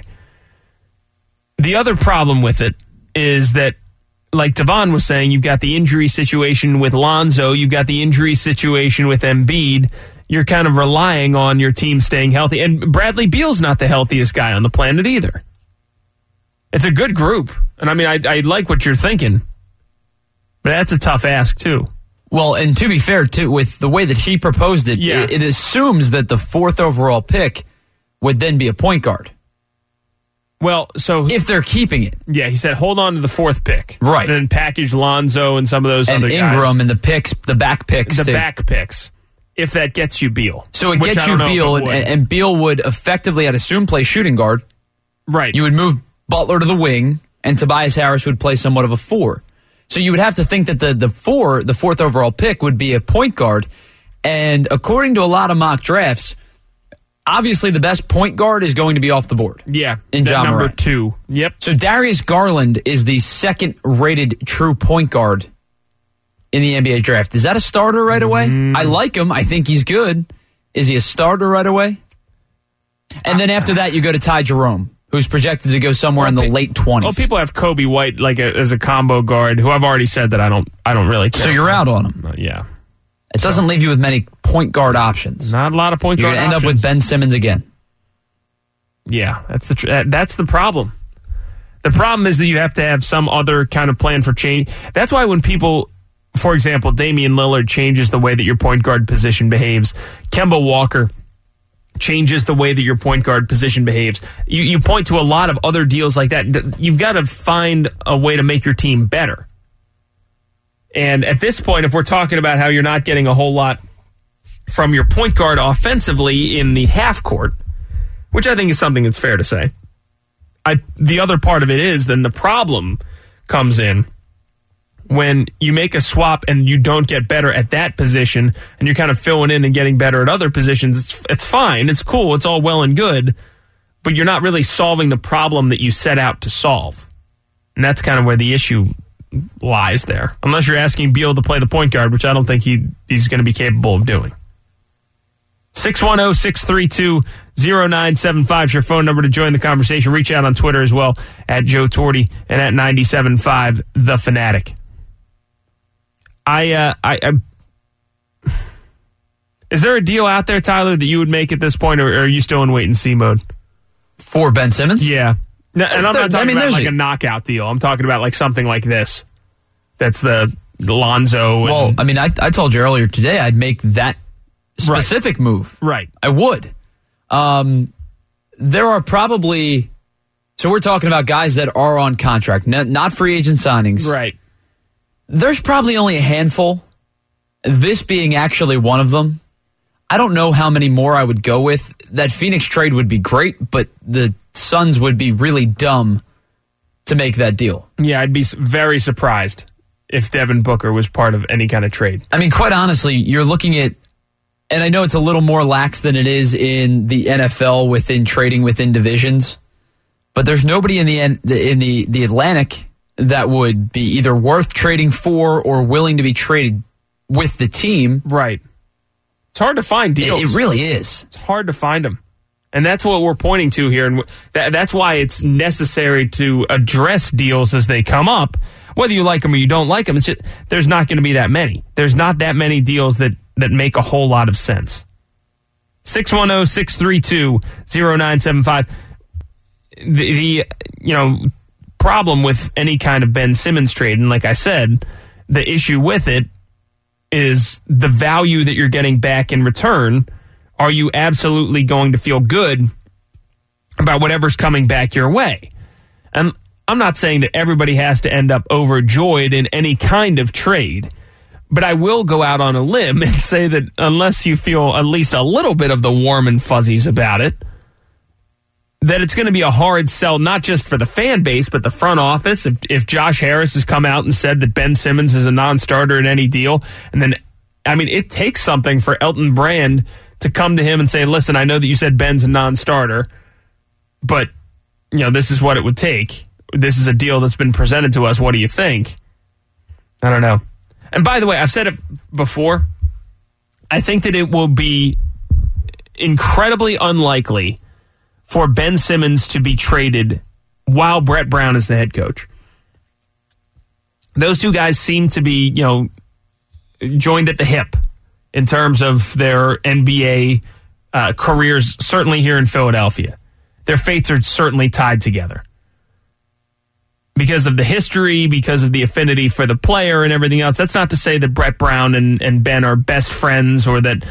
The other problem with it is that, like Devon was saying, you've got the injury situation with Lonzo, you've got the injury situation with Embiid. You're kind of relying on your team staying healthy. And Bradley Beal's not the healthiest guy on the planet either. It's a good group. And I mean, I like what you're thinking. But that's a tough ask, too. Well, and to be fair, too, with the way that he proposed it, it assumes that the 4th overall pick would then be a point guard. Well, so if they're keeping it. Yeah, he said hold on to the 4th pick. Right. And then package Lonzo and some of those other guys. And Ingram and the picks, the back picks. The back picks. If that gets you Beal. So it gets you Beal, and Beal would effectively, I'd assume, play shooting guard. Right. You would move Butler to the wing, and Tobias Harris would play somewhat of a 4. So you would have to think that the 4th overall pick would be a point guard. And according to a lot of mock drafts, obviously the best point guard is going to be off the board. Yeah. In John number Morant. 2. Yep. So Darius Garland is the 2nd-rated true point guard in the NBA draft. Is that a starter right away? I like him. I think he's good. Is he a starter right away? And then after that, you go to Ty Jerome, who's projected to go somewhere in the late 20s. Well, people have Kobe White as a combo guard, who I've already said that I don't really care. So you're out on him. Yeah. It doesn't leave you with many point guard options. Not a lot of point guard options. You're going to end up with Ben Simmons again. Yeah, that's the problem. The problem is that you have to have some other kind of plan for change. That's why when people, for example, Damian Lillard changes the way that your point guard position behaves, Kemba Walker changes the way that your point guard position behaves. You point to a lot of other deals like that. You've got to find a way to make your team better. And at this point, if we're talking about how you're not getting a whole lot from your point guard offensively in the half court, which I think is something that's fair to say, the other part of it is then the problem comes in when you make a swap and you don't get better at that position and you're kind of filling in and getting better at other positions. It's fine. It's cool. It's all well and good. But you're not really solving the problem that you set out to solve. And that's kind of where the issue lies there. Unless you're asking Beal to play the point guard, which I don't think he's going to be capable of doing. 610-632-0975 is your phone number to join the conversation. Reach out on Twitter as well at Joe Torti and at 97.5 The Fanatic. Is there a deal out there, Tyler, that you would make at this point, or are you still in wait-and-see mode? For Ben Simmons? Yeah. And I'm not talking about like a knockout deal. I'm talking about like something like this. That's the Lonzo. Well, I mean, I told you earlier today I'd make that specific move. Right. I would. There are probably... So we're talking about guys that are on contract, not free agent signings. Right. There's probably only a handful, this being actually one of them. I don't know how many more I would go with. That Phoenix trade would be great, but the Suns would be really dumb to make that deal. Yeah, I'd be very surprised if Devin Booker was part of any kind of trade. I mean, quite honestly, you're looking at, and I know it's a little more lax than it is in the NFL within trading within divisions, but there's nobody in the Atlantic that would be either worth trading for or willing to be traded with the team. Right. It's hard to find deals. It really is. It's hard to find them. And that's what we're pointing to here. And that's why it's necessary to address deals as they come up. Whether you like them or you don't like them, there's not going to be that many. There's not that many deals that make a whole lot of sense. 610-632-0975. The problem with any kind of Ben Simmons trade, and like I said, the issue with it is the value that you're getting back in return. Are you absolutely going to feel good about whatever's coming back your way? And I'm not saying that everybody has to end up overjoyed in any kind of trade, but I will go out on a limb and say that unless you feel at least a little bit of the warm and fuzzies about it, that it's going to be a hard sell, not just for the fan base, but the front office. If Josh Harris has come out and said that Ben Simmons is a non-starter in any deal, and then, I mean, it takes something for Elton Brand to come to him and say, listen, I know that you said Ben's a non-starter, but, this is what it would take. This is a deal that's been presented to us. What do you think? I don't know. And by the way, I've said it before. I think that it will be incredibly unlikely for Ben Simmons to be traded while Brett Brown is the head coach. Those two guys seem to be, joined at the hip in terms of their NBA careers, certainly here in Philadelphia. Their fates are certainly tied together. Because of the history, because of the affinity for the player and everything else. That's not to say that Brett Brown and Ben are best friends or that,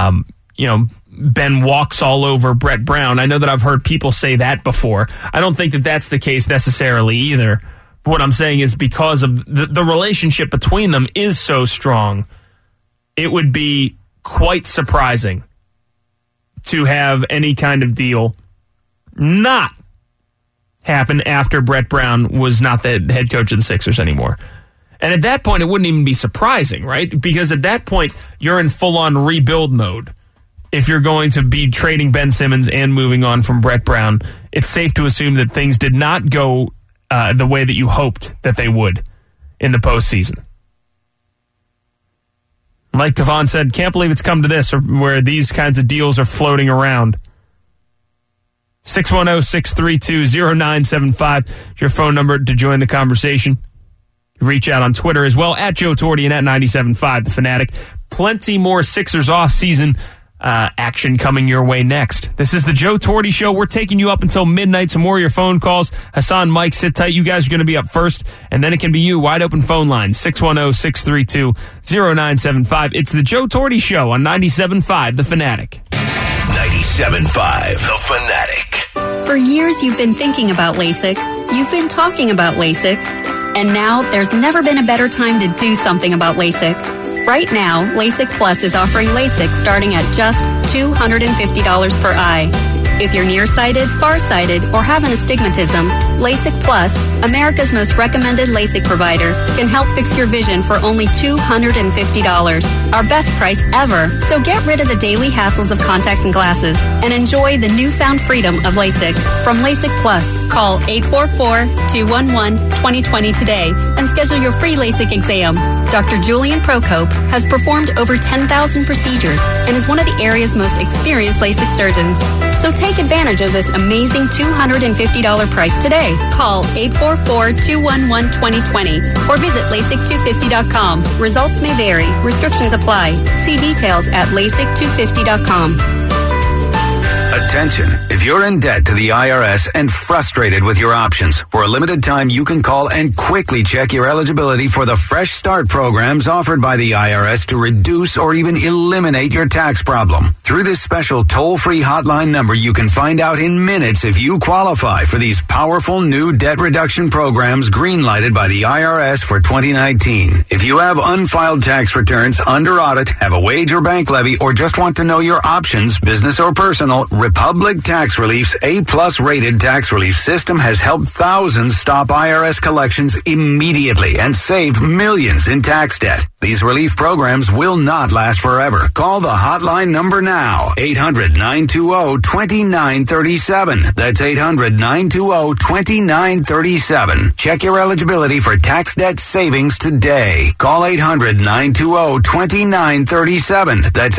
Ben walks all over Brett Brown. I know that I've heard people say that before. I don't think that that's the case necessarily either. But what I'm saying is because of the relationship between them is so strong, it would be quite surprising to have any kind of deal not happen after Brett Brown was not the head coach of the Sixers anymore. And at that point, it wouldn't even be surprising, right? Because at that point, you're in full-on rebuild mode. If you're going to be trading Ben Simmons and moving on from Brett Brown, it's safe to assume that things did not go the way that you hoped that they would in the postseason. Like Tavon said, can't believe it's come to this, where these kinds of deals are floating around. 610-632-0975 is your phone number to join the conversation. Reach out on Twitter as well, at Joe Torty and at 97.5 The Fanatic. Plenty more Sixers off-season action coming your way next. This is the Joe Torty Show. We're taking you up until midnight. Some more of your phone calls. Hassan, Mike, sit tight. You guys are going to be up first, and then it can be you. Wide open phone line, 610-632-0975. It's the Joe Torty Show on 97.5 The Fanatic. 97.5 The Fanatic. For years, you've been thinking about LASIK. You've been talking about LASIK. And now, there's never been a better time to do something about LASIK. Right now, LASIK Plus is offering LASIK starting at just $250 per eye. If you're nearsighted, farsighted, or have an astigmatism, LASIK Plus, America's most recommended LASIK provider, can help fix your vision for only $250. Our best price ever. So get rid of the daily hassles of contacts and glasses and enjoy the newfound freedom of LASIK. From LASIK Plus, call 844-211-2020 today and schedule your free LASIK exam. Dr. Julian Procope has performed over 10,000 procedures and is one of the area's most experienced LASIK surgeons. So take advantage of this amazing $250 price today. today. Call 844-211-2020 or visit LASIK250.com. Results may vary. Restrictions apply. See details at LASIK250.com. Attention, if you're in debt to the IRS and frustrated with your options, for a limited time you can call and quickly check your eligibility for the Fresh Start programs offered by the IRS to reduce or even eliminate your tax problem. Through this special toll-free hotline number, you can find out in minutes if you qualify for these powerful new debt reduction programs green-lighted by the IRS for 2019. If you have unfiled tax returns, under audit, have a wage or bank levy, or just want to know your options, business or personal, Republic Tax Relief's A-plus rated tax relief system has helped thousands stop IRS collections immediately and saved millions in tax debt. These relief programs will not last forever. Call the hotline number now, 800-920-2937. That's 800-920-2937. Check your eligibility for tax debt savings today. Call 800-920-2937. That's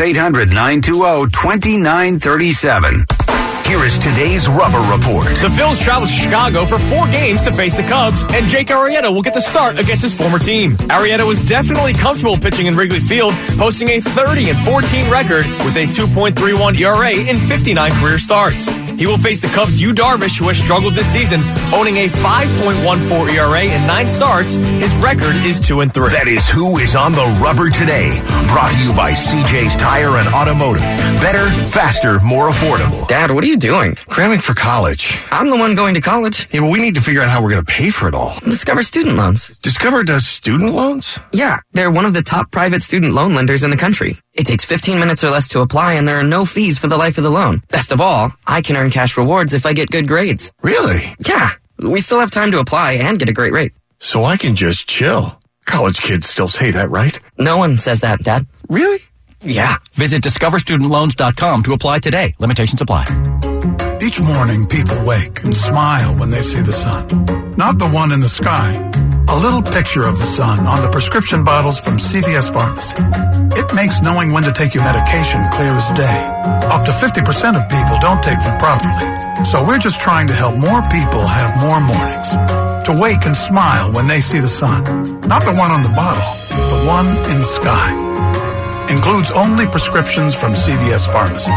800-920-2937. Here is today's Rubber Report. The Phils travel to Chicago for 4 games to face the Cubs, and Jake Arrieta will get the start against his former team. Arrieta was definitely comfortable pitching in Wrigley Field, posting a 30-14 record with a 2.31 ERA in 59 career starts. He will face the Cubs' Yu Darvish, who has struggled this season, owning a 5.14 ERA in 9 starts. His record is 2-3. That is who is on the rubber today. Brought to you by CJ's Tire and Automotive. Better, faster, more affordable. Dad, what are you doing? Cramming for college. I'm the one going to college. Yeah, but we need to figure out how we're going to pay for it all. Discover Student Loans. Discover does student loans? Yeah, they're one of the top private student loan lenders in the country. It takes 15 minutes or less to apply, and there are no fees for the life of the loan. Best of all, I can earn cash rewards if I get good grades. Really? Yeah, we still have time to apply and get a great rate. So I can just chill. College kids still say that, right? No one says that, Dad. Really? Yeah. Visit discoverstudentloans.com to apply today. Limitations apply. Each morning, people wake and smile when they see the sun. Not the one in the sky. A little picture of the sun on the prescription bottles from CVS Pharmacy. It makes knowing when to take your medication clear as day. Up to 50% of people don't take them properly. So we're just trying to help more people have more mornings. To wake and smile when they see the sun. Not the one on the bottle, the one in the sky. Includes only prescriptions from CVS Pharmacy.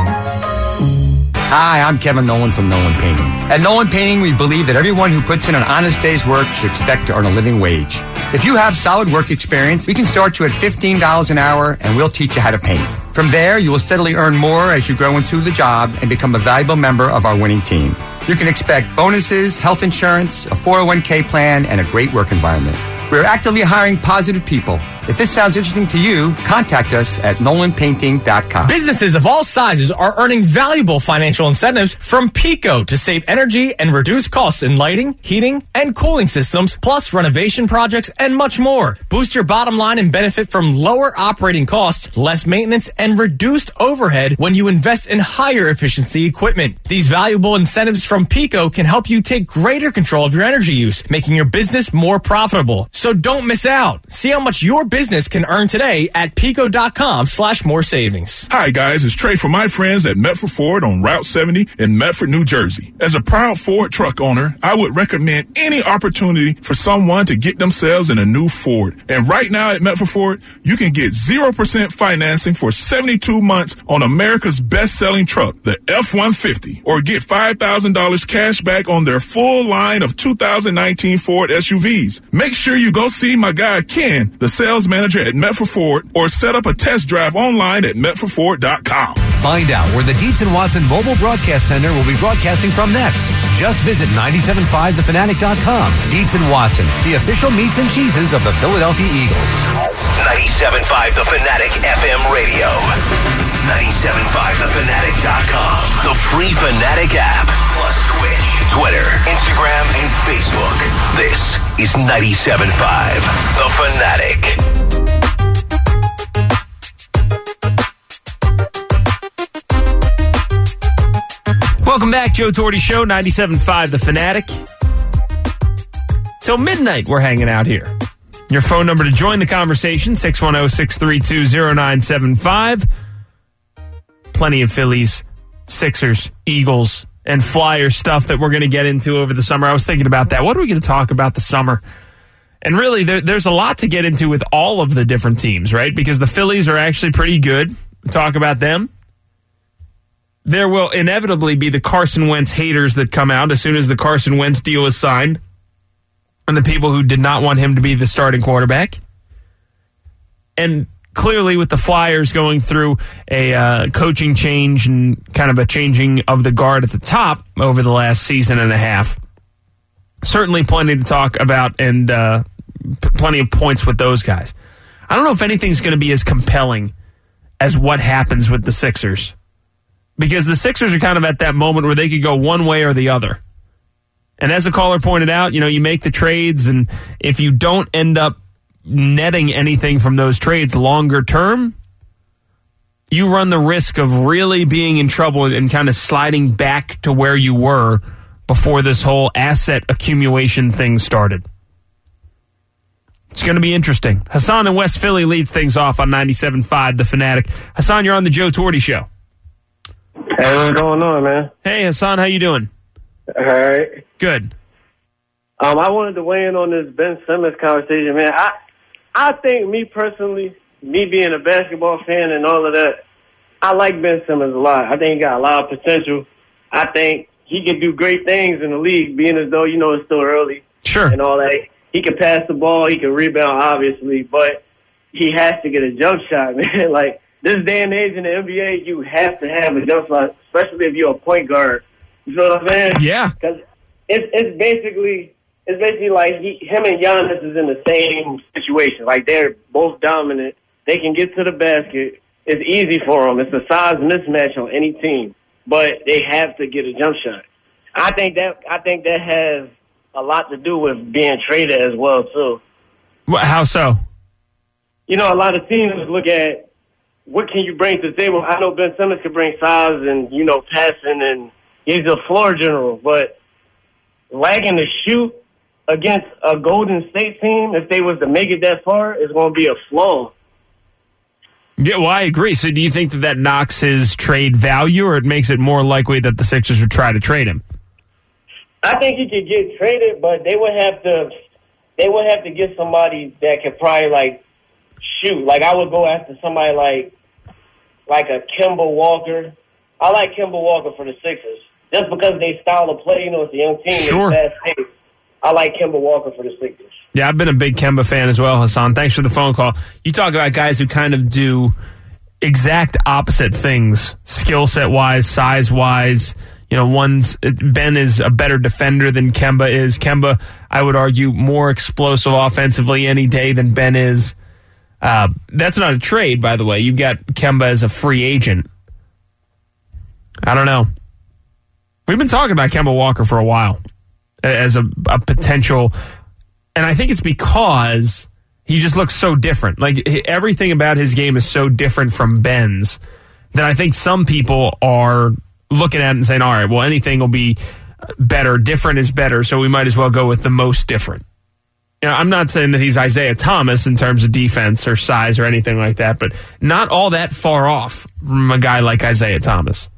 Hi, I'm Kevin Nolan from Nolan Painting. At Nolan Painting, we believe that everyone who puts in an honest day's work should expect to earn a living wage. If you have solid work experience, we can start you at $15 an hour and we'll teach you how to paint. From there, you will steadily earn more as you grow into the job and become a valuable member of our winning team. You can expect bonuses, health insurance, a 401k plan, and a great work environment. We're actively hiring positive people. If this sounds interesting to you, contact us at nolanpainting.com. Businesses of all sizes are earning valuable financial incentives from PECO to save energy and reduce costs in lighting, heating, and cooling systems, plus renovation projects and much more. Boost your bottom line and benefit from lower operating costs, less maintenance, and reduced overhead when you invest in higher efficiency equipment. These valuable incentives from PECO can help you take greater control of your energy use, making your business more profitable. So don't miss out. See how much your business can earn today at PECO.com/more savings. Hi guys, it's Trey from my friends at Medford Ford on Route 70 in Medford, New Jersey. As a proud Ford truck owner, I would recommend any opportunity for someone to get themselves in a new Ford. And right now at Medford Ford, you can get 0% financing for 72 months on America's best-selling truck, the F-150, or get $5,000 cash back on their full line of 2019 Ford SUVs. Make sure you go see my guy Ken, the sales manager at Medford Ford, or set up a test drive online at medfordford.com. Find out where the Dietz & Watson Mobile Broadcast Center will be broadcasting from next. Just visit 975thefanatic.com. Dietz & Watson, the official meats and cheeses of the Philadelphia Eagles. 97.5 The Fanatic FM radio. 975thefanatic.com. The free Fanatic app. Plus Twitch, Twitter, Instagram, and Facebook. This is 97.5 The Fanatic. Welcome back, Joe Torti Show, 97.5 The Fanatic. Till midnight, we're hanging out here. Your phone number to join the conversation, 610-632-0975. Plenty of Phillies, Sixers, Eagles, and Flyer stuff that we're going to get into over the summer. I was thinking about that. What are we going to talk about the summer? And really, there's a lot to get into with all of the different teams, right? Because the Phillies are actually pretty good. We'll talk about them. There will inevitably be the Carson Wentz haters that come out as soon as the Carson Wentz deal is signed, and the people who did not want him to be the starting quarterback. And clearly with the Flyers going through a coaching change and kind of a changing of the guard at the top over the last season and a half, certainly plenty to talk about and plenty of points with those guys. I don't know if anything's going to be as compelling as what happens with the Sixers, because the Sixers are kind of at that moment where they could go one way or the other. And as a caller pointed out, you make the trades, and if you don't end up netting anything from those trades longer term, you run the risk of really being in trouble and kind of sliding back to where you were before this whole asset accumulation thing started. It's going to be interesting. Hassan in West Philly leads things off on 97.5 The Fanatic. Hassan, you're on the Joe Torty Show. Hey, what's going on, man? Hey, Hassan, how you doing? All right. Good. I wanted to weigh in on this Ben Simmons conversation, man. I think, me personally, me being a basketball fan and all of that, I like Ben Simmons a lot. I think he got a lot of potential. I think he can do great things in the league, being as though, it's still early. Sure. And all that. He can pass the ball. He can rebound, obviously, but he has to get a jump shot, man. Like, this day and age in the NBA, you have to have a jump shot, especially if you're a point guard. You know what I'm saying? Yeah. Because it's basically like him and Giannis is in the same situation. Like, they're both dominant. They can get to the basket. It's easy for them. It's a size mismatch on any team, but they have to get a jump shot. I think that has a lot to do with being traded as well, too. How so? A lot of teams look at what can you bring to the table. I know Ben Simmons can bring size and, passing, and he's a floor general, but lagging to shoot against a Golden State team, if they was to make it that far, is going to be a flaw. Yeah, well, I agree. So do you think that knocks his trade value, or it makes it more likely that the Sixers would try to trade him? I think he could get traded, but they would have to get somebody that could probably shoot. Like, I would go after somebody like a Kemba Walker. I like Kemba Walker for the Sixers just because they style of play. It's a young team. Sure. I like Kemba Walker for the Sixers. Yeah, I've been a big Kemba fan as well, Hassan. Thanks for the phone call. You talk about guys who kind of do exact opposite things, skill set wise, size wise. Ben is a better defender than Kemba is. Kemba, I would argue, more explosive offensively any day than Ben is. That's not a trade, by the way. You've got Kemba as a free agent. I don't know. We've been talking about Kemba Walker for a while as a potential, and I think it's because he just looks so different. Like, everything about his game is so different from Ben's that I think some people are looking at it and saying, all right, well, anything will be better. Different is better, so we might as well go with the most different. I'm not saying that he's Isaiah Thomas in terms of defense or size or anything like that, but not all that far off from a guy like Isaiah Thomas.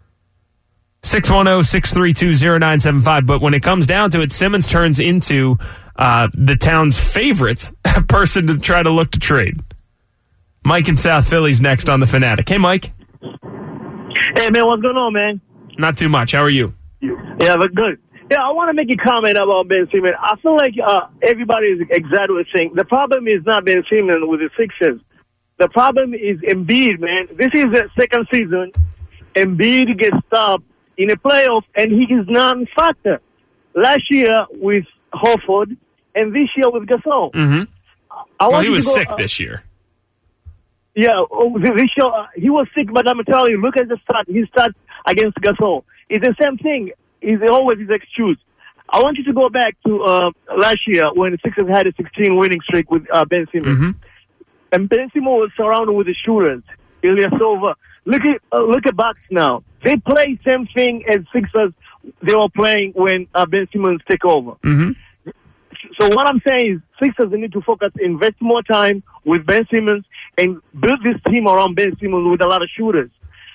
610-632-0975. But when it comes down to it, Simmons turns into the town's favorite person to try to look to trade. Mike in South Philly's next on The Fanatic. Hey, Mike. Hey, man, what's going on, man? Not too much. How are you? Yeah, but good. Yeah, I want to make a comment about Ben Simmons. I feel like everybody is exactly saying the problem is not Ben Simmons with the Sixers. The problem is Embiid, man. This is the second season. Embiid gets stopped in a playoff, and he is non-factor. Last year with Horford, and this year with Gasol. Mm-hmm. He was sick this year. Yeah, this year he was sick, but I'm telling you, look at the start. He started against Gasol. It's the same thing. It's always his excuse. I want you to go back to last year when the Sixers had a 16-winning streak with Ben Simmons. Mm-hmm. And Ben Simmons was surrounded with the shooters. Ilyasova. Look at Bucks now. They play same thing as Sixers they were playing when Ben Simmons took over. Mm-hmm. So what I'm saying is Sixers need to focus, invest more time with Ben Simmons and build this team around Ben Simmons with a lot of shooters.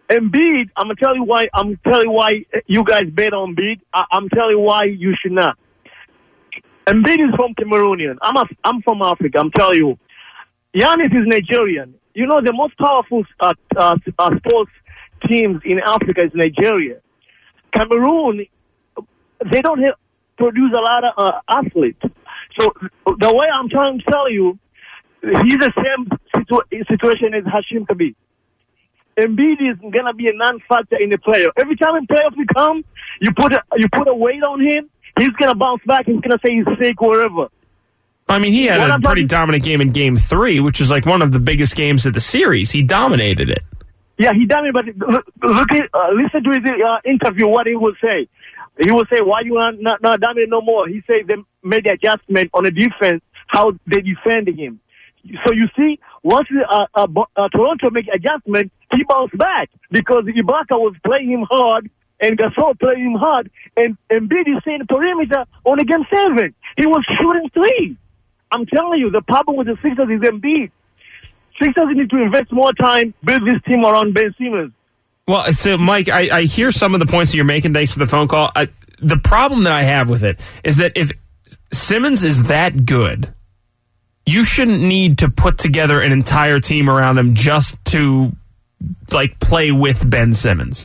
Embiid, I'm gonna tell you why. I'm telling you why you guys bet on Embiid. I'm telling you why you should not. Embiid is from Cameroonian. I'm from Africa. I'm telling you. Giannis is Nigerian. You know, the most powerful sports teams in Africa is Nigeria. Cameroon, they don't produce a lot of athletes. So the way I'm trying to tell you, he's the same situation as Hashim Thabit. Embiid is gonna be a non-factor in the playoff. Every time in playoffs we come, you put a weight on him. He's gonna bounce back. He's gonna say he's sick, whatever. I mean, he had a pretty dominant game in Game 3, which was like one of the biggest games of the series. He dominated it. Yeah, he dominated. But listen to his interview. What he will say. He will say, "Why you are not dominant no more?" He said they made the adjustment on the defense, how they defended him. So you see, once Toronto make adjustment, he bounced back because Ibaka was playing him hard and Gasol playing him hard, and Embiid is saying the perimeter on Game 7. He was shooting three. I'm telling you, the problem with the Sixers is Embiid. Sixers need to invest more time, build this team around Ben Simmons. Well, so Mike, I hear some of the points that you're making. Thanks for the phone call. The problem that I have with it is that if Simmons is that good, you shouldn't need to put together an entire team around him just to like play with Ben Simmons.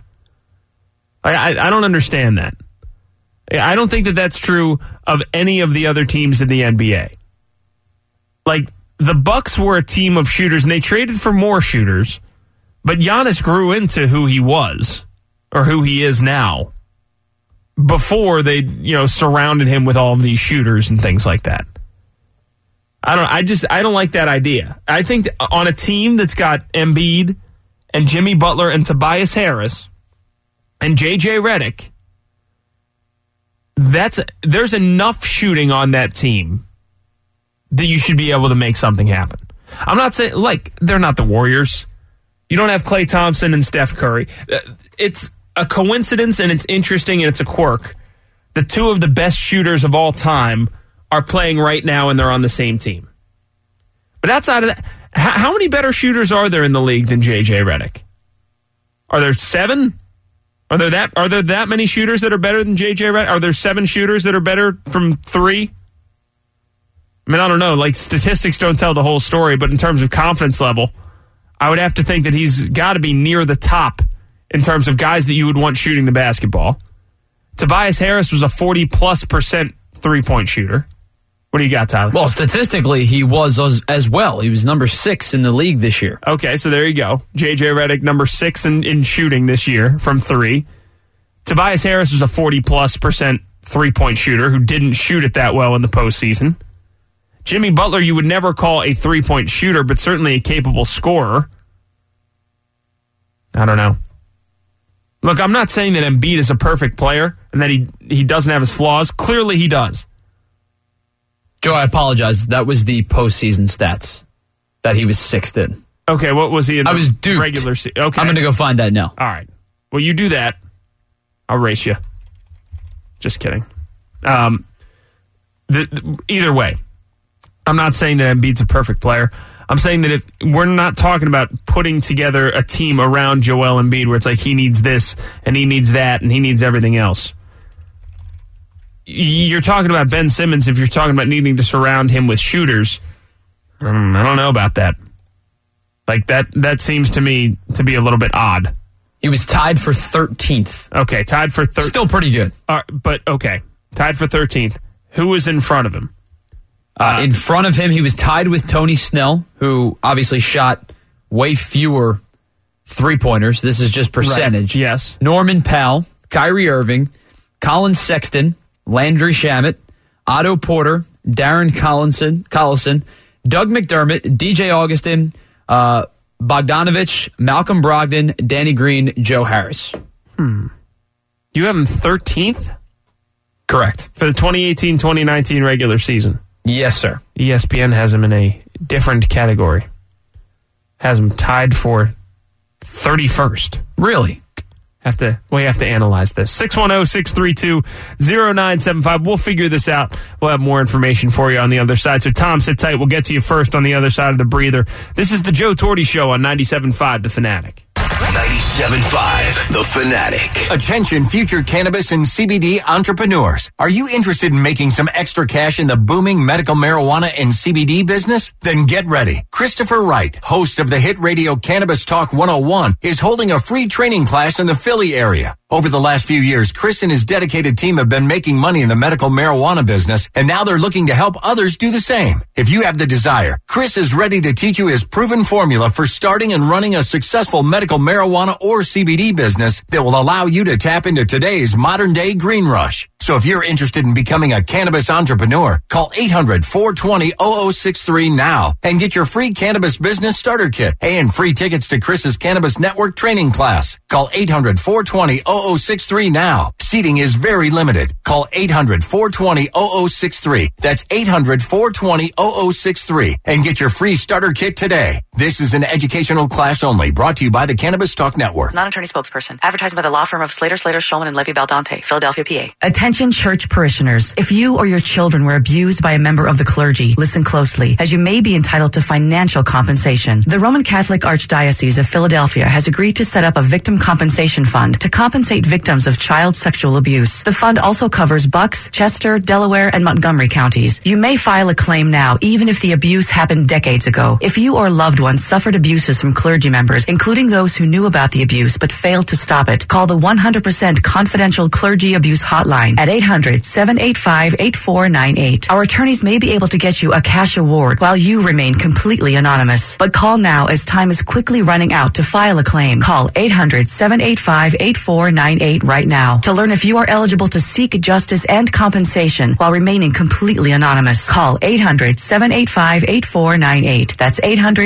I don't understand that. I don't think that that's true of any of the other teams in the NBA. Like, the Bucks were a team of shooters, and they traded for more shooters, but Giannis grew into who he was, or who he is now, before they, surrounded him with all of these shooters and things like that. I don't like that idea. I think on a team that's got Embiid and Jimmy Butler and Tobias Harris and J.J. Redick, there's enough shooting on that team that you should be able to make something happen. I'm not saying, they're not the Warriors. You don't have Klay Thompson and Steph Curry. It's a coincidence, and it's interesting, and it's a quirk. The two of the best shooters of all time are playing right now, and they're on the same team. But outside of that, how many better shooters are there in the league than J.J. Redick? Are there 7? Are there that many shooters that are better than J.J. Redick? Are there 7 shooters that are better from 3? I mean, I don't know. Statistics don't tell the whole story, but in terms of confidence level, I would have to think that he's got to be near the top in terms of guys that you would want shooting the basketball. Tobias Harris was a 40+% three-point shooter. What do you got, Tyler? Well, statistically, he was as well. He was number 6 in the league this year. Okay, so there you go. J.J. Redick, number 6 in shooting this year from 3. Tobias Harris was a 40+% three-point shooter who didn't shoot it that well in the postseason. Jimmy Butler, you would never call a three-point shooter, but certainly a capable scorer. I don't know. Look, I'm not saying that Embiid is a perfect player and that he doesn't have his flaws. Clearly he does. Joe, I apologize. That was the postseason stats that he was 6th in. Okay, what was he in I was duped. Regular season? Okay. I'm going to go find that now. All right. Well, you do that. I'll race you. Just kidding. Either way, I'm not saying that Embiid's a perfect player. I'm saying that if we're not talking about putting together a team around Joel Embiid where it's like he needs this and he needs that and he needs everything else. You're talking about Ben Simmons if you're talking about needing to surround him with shooters. I don't know about that. That seems to me to be a little bit odd. He was tied for 13th. Okay, tied for 13th. Still pretty good. But okay, tied for 13th. Who was in front of him? In front of him, he was tied with Tony Snell, who obviously shot way fewer three-pointers. This is just percentage. Right. Yes. Norman Powell, Kyrie Irving, Colin Sexton, Landry Shamet, Otto Porter, Darren Collison, Doug McDermott, DJ Augustin, Bogdanovich, Malcolm Brogdon, Danny Green, Joe Harris. You have him 13th? Correct. For the 2018-2019 regular season? Yes, sir. ESPN has him in a different category. Has him tied for 31st. Really? We have to analyze this. 610-632-0975. We'll figure this out. We'll have more information for you on the other side. So, Tom, sit tight. We'll get to you first on the other side of the breather. This is the Joe Torti Show on 97.5 The Fanatic. 97.5 97.5, The Fanatic. Attention, future cannabis and CBD entrepreneurs. Are you interested in making some extra cash in the booming medical marijuana and CBD business? Then get ready. Christopher Wright, host of the hit radio Cannabis Talk 101, is holding a free training class in the Philly area. Over the last few years, Chris and his dedicated team have been making money in the medical marijuana business, and now they're looking to help others do the same. If you have the desire, Chris is ready to teach you his proven formula for starting and running a successful medical marijuana or CBD business that will allow you to tap into today's modern-day green rush. So if you're interested in becoming a cannabis entrepreneur, call 800-420-0063 now and get your free cannabis business starter kit and free tickets to Chris's Cannabis Network training class. Call 800-420-0063 now. Seating is very limited. Call 800-420-0063. That's 800-420-0063 and get your free starter kit today. This is an educational class only, brought to you by the Cannabis Talk Network. Non-attorney spokesperson. Advertised by the law firm of Slater, Shulman, and Levy Baldante, Philadelphia, PA. Attention church parishioners. If you or your children were abused by a member of the clergy, listen closely, as you may be entitled to financial compensation. The Roman Catholic Archdiocese of Philadelphia has agreed to set up a victim compensation fund to compensate victims of child sexual abuse. The fund also covers Bucks, Chester, Delaware, and Montgomery counties. You may file a claim now, even if the abuse happened decades ago. If you or loved ones suffered abuses from clergy members, including those who knew about the abuse but failed to stop it, call the 100% confidential clergy abuse hotline at 800-785-8498. Our attorneys may be able to get you a cash award while you remain completely anonymous. But call now, as time is quickly running out to file a claim. Call 800-785-8498 right now to learn if you are eligible to seek justice and compensation while remaining completely anonymous. Call 800-785-8498. That's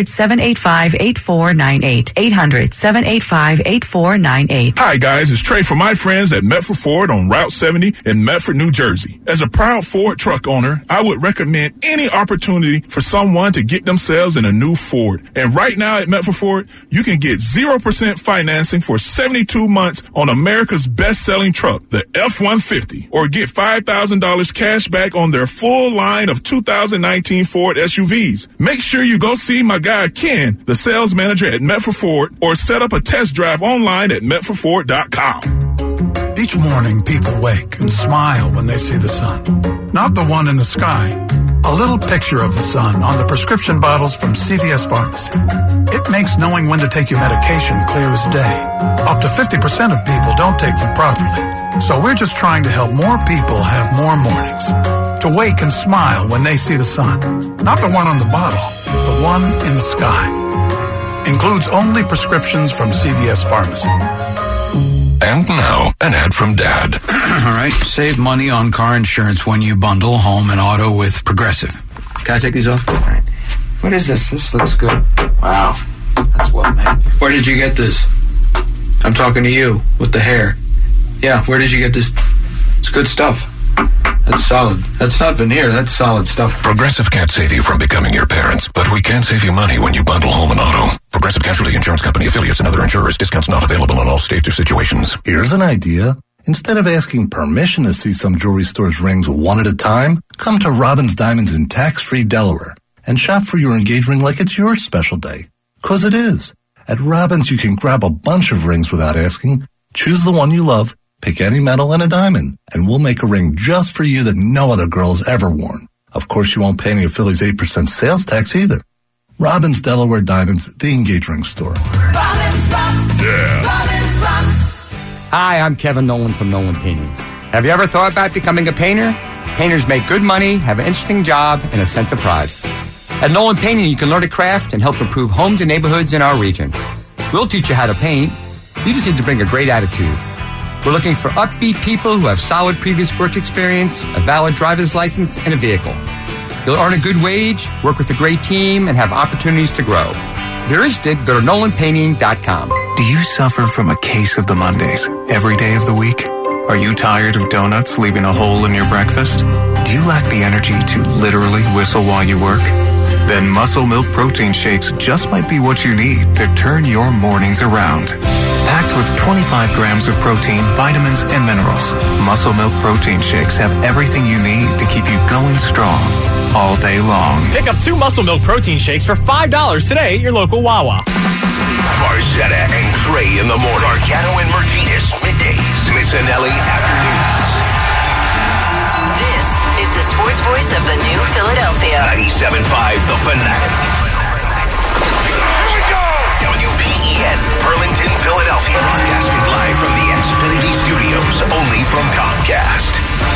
800-785-8498. 800-785-8498. Hi guys, it's Trey from my friends at Medford Ford on Route 70 in Medford, New Jersey. As a proud Ford truck owner, I would recommend any opportunity for someone to get themselves in a new Ford. And right now at Medford Ford, you can get 0% financing for 72 months on America's best-selling truck, the F-150, or get $5,000 cash back on their full line of 2019 Ford SUVs. Make sure you go see my guy Ken, the sales manager at Medford Ford, or set up a test drive online at MedfordFord.com. Each morning, people wake and smile when they see the sun. Not the one in the sky. A little picture of the sun on the prescription bottles from CVS Pharmacy. It makes knowing when to take your medication clear as day. Up to 50% of people don't take them properly. So we're just trying to help more people have more mornings. To wake and smile when they see the sun. Not the one on the bottle, the one in the sky. Includes only prescriptions from CVS Pharmacy. And now, an ad from Dad. All right, save money on car insurance when you bundle home and auto with Progressive. Can I take these off? All right. What is this? This looks good. Wow, that's well made. Where did you get this? I'm talking to you with the hair. Yeah, where did you get this? It's good stuff. That's solid. That's not veneer. That's solid stuff. Progressive can't save you from becoming your parents, but we can save you money when you bundle home and auto. Progressive Casualty Insurance Company affiliates and other insurers. Discounts not available in all states or situations. Here's an idea. Instead of asking permission to see some jewelry store's rings one at a time, come to Robbins Diamonds in tax-free Delaware and shop for your engagement like it's your special day. 'Cause it is. At Robbins, you can grab a bunch of rings without asking, choose the one you love, pick any metal and a diamond, and we'll make a ring just for you that no other girl has ever worn. Of course, you won't pay any of Philly's 8% sales tax either. Robbins Delaware Diamonds, the engagement ring store. Robbins rocks. Yeah. Robbins rocks. Hi, I'm Kevin Nolan from Nolan Painting. Have you ever thought about becoming a painter? Painters make good money, have an interesting job, and a sense of pride. At Nolan Painting, you can learn a craft and help improve homes and neighborhoods in our region. We'll teach you how to paint. You just need to bring a great attitude. We're looking for upbeat people who have solid previous work experience, a valid driver's license, and a vehicle. You'll earn a good wage, work with a great team, and have opportunities to grow. If you're interested, go to NolanPainting.com. Do you suffer from a case of the Mondays every day of the week? Are you tired of donuts leaving a hole in your breakfast? Do you lack the energy to literally whistle while you work? Then Muscle Milk Protein Shakes just might be what you need to turn your mornings around. Packed with 25 grams of protein, vitamins, and minerals, Muscle Milk Protein Shakes have everything you need to keep you going strong all day long. Pick up 2 Muscle Milk Protein Shakes for $5 today at your local Wawa. Marcetta and Trey in the morning. Gargano and Martinez middays. Missanelli afternoons. This is the sports voice of the new Philadelphia. 97.5 The Fanatic. Here we go! WPEN, Burlington, Philadelphia. Broadcasting live from the Xfinity Studios, only from Comcast.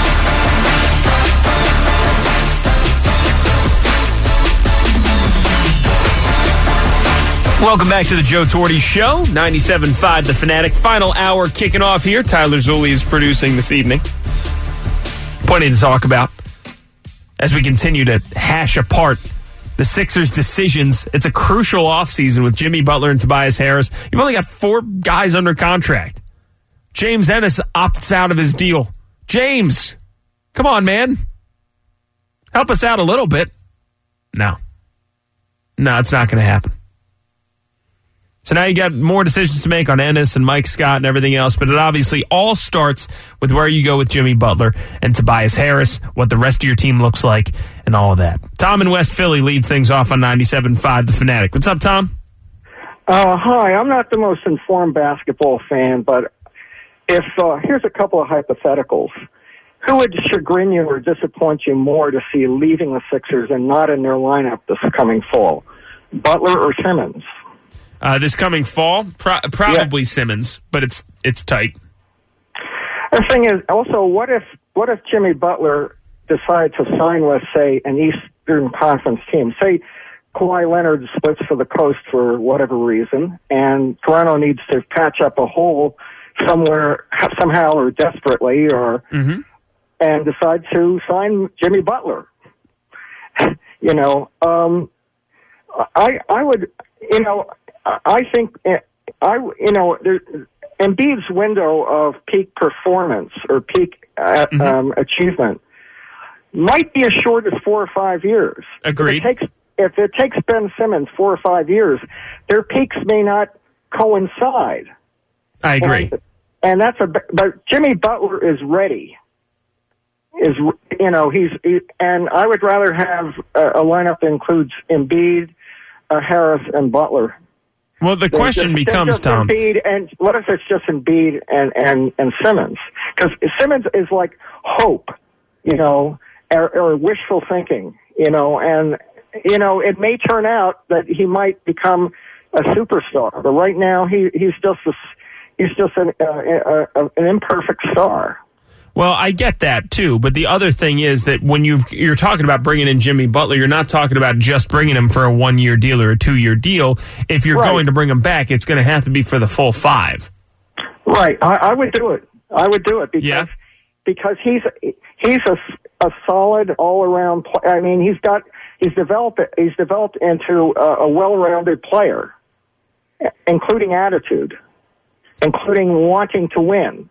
Welcome back to the Joe Torty Show, 97.5 The Fanatic. Final hour kicking off here. Tyler Zulli is producing this evening. Plenty to talk about as we continue to hash apart the Sixers' decisions. It's a crucial offseason with Jimmy Butler and Tobias Harris. You've only got 4 guys under contract. James Ennis opts out of his deal. James, come on, man. Help us out a little bit. No, it's not going to happen. So now you got more decisions to make on Ennis and Mike Scott and everything else, but it obviously all starts with where you go with Jimmy Butler and Tobias Harris, what the rest of your team looks like, and all of that. Tom in West Philly leads things off on 97.5 The Fanatic. What's up, Tom? Hi, I'm not the most informed basketball fan, but if here's a couple of hypotheticals. Who would chagrin you or disappoint you more to see leaving the Sixers and not in their lineup this coming fall? Butler or Simmons? This coming fall, probably Simmons, but it's tight. The thing is, also, what if Jimmy Butler decides to sign with, say, an Eastern Conference team? Say Kawhi Leonard splits for the coast for whatever reason, and Toronto needs to patch up a hole somewhere, somehow or desperately, or and decide to sign Jimmy Butler. I would, I think, Embiid's window of peak performance or peak achievement might be as short as 4 or 5 years. Agreed. If it takes Ben Simmons 4 or 5 years, their peaks may not coincide. I agree. But Jimmy Butler is ready. And I would rather have a lineup that includes Embiid, Harris, and Butler. Well, the question becomes, Tom. Embiid and what if it's just Embiid and Simmons? Because Simmons is like hope, or wishful thinking, and it may turn out that he might become a superstar, but right now he's just an imperfect star. Well, I get that, too, but the other thing is that when you're talking about bringing in Jimmy Butler, you're not talking about just bringing him for a 1-year deal or a 2-year deal. If you're going to bring him back, it's going to have to be for the full 5. Right. I would do it. Because he's a solid all-around player. I mean, he's developed into a well-rounded player, including attitude, including wanting to win.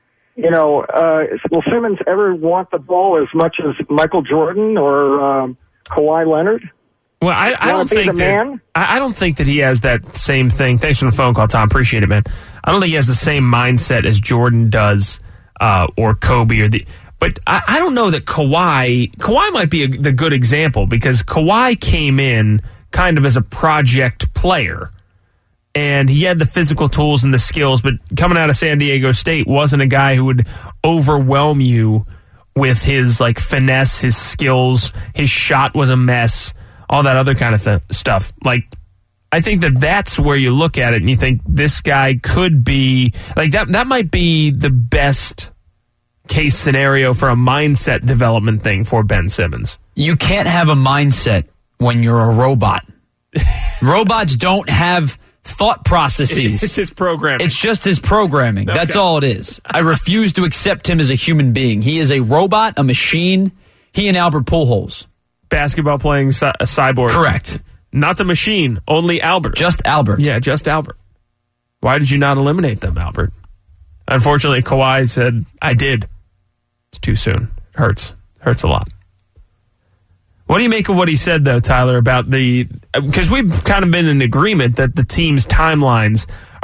Will Simmons ever want the ball as much as Michael Jordan or Kawhi Leonard? Well, I don't think that he has that same thing. Thanks for the phone call, Tom. Appreciate it, man. I don't think he has the same mindset as Jordan does or Kobe But I don't know that Kawhi might be the good example because Kawhi came in kind of as a project player. And he had the physical tools and the skills, but coming out of San Diego State wasn't a guy who would overwhelm you with his finesse, his skills. His shot was a mess, all that other kind of stuff. I think that's where you look at it and you think this guy could be that. That might be the best case scenario for a mindset development thing for Ben Simmons. You can't have a mindset when you're a robot. Robots don't have thought processes. It's his programming. It's just his programming. Okay. That's all it is. I refuse to accept him as a human being. He is a robot, a machine. He and Albert Pujols. Basketball playing cyborg. Correct. Not the machine, only Albert. Just Albert. Yeah, just Albert. Why did you not eliminate them, Albert? Unfortunately, Kawhi said, I did. It's too soon. It hurts. Hurts a lot. What do you make of what he said, though, Tyler, about because we've kind of been in agreement that the team's timelines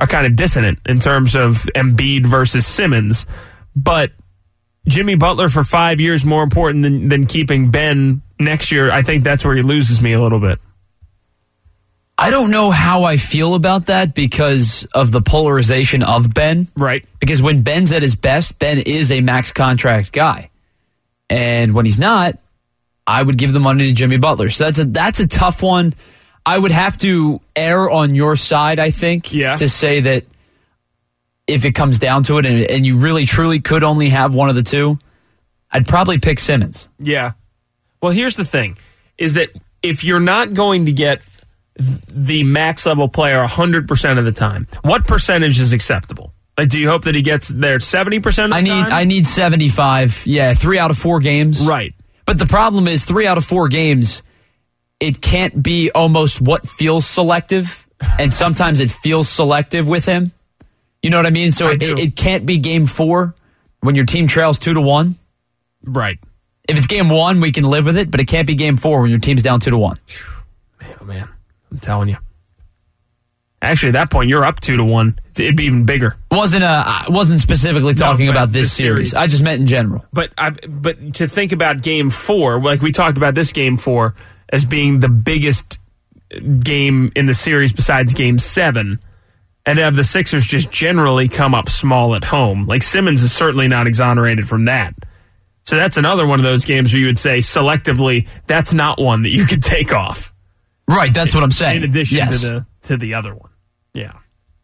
are kind of dissonant in terms of Embiid versus Simmons. But Jimmy Butler for 5 years more important than keeping Ben next year. I think that's where he loses me a little bit. I don't know how I feel about that because of the polarization of Ben. Right. Because when Ben's at his best, Ben is a max contract guy. And when he's not, I would give the money to Jimmy Butler. So that's a tough one. I would have to err on your side, I think, to say that if it comes down to it and you really truly could only have one of the two, I'd probably pick Simmons. Yeah. Well, here's the thing, is that if you're not going to get the max level player 100% of the time, what percentage is acceptable? Like, do you hope that he gets there 70% of the time? I need 75. Yeah, 3 out of 4 games. Right. But the problem is 3 out of 4 games, it can't be almost what feels selective, and sometimes it feels selective with him. You know what I mean? So it can't be game 4 when your team trails 2-1. Right. If it's game 1, we can live with it, but it can't be game 4 when your team's down 2-1. Man, oh man. I'm telling you. Actually, at that point, you're up 2-1. It'd be even bigger. Wasn't specifically talking about this series. I just meant in general. But to think about game 4, like we talked about this game 4 as being the biggest game in the series besides game 7, and have the Sixers just generally come up small at home. Like Simmons is certainly not exonerated from that. So that's another one of those games where you would say selectively that's not one that you could take off. Right, that's what I'm saying. In addition to the other one. Yeah.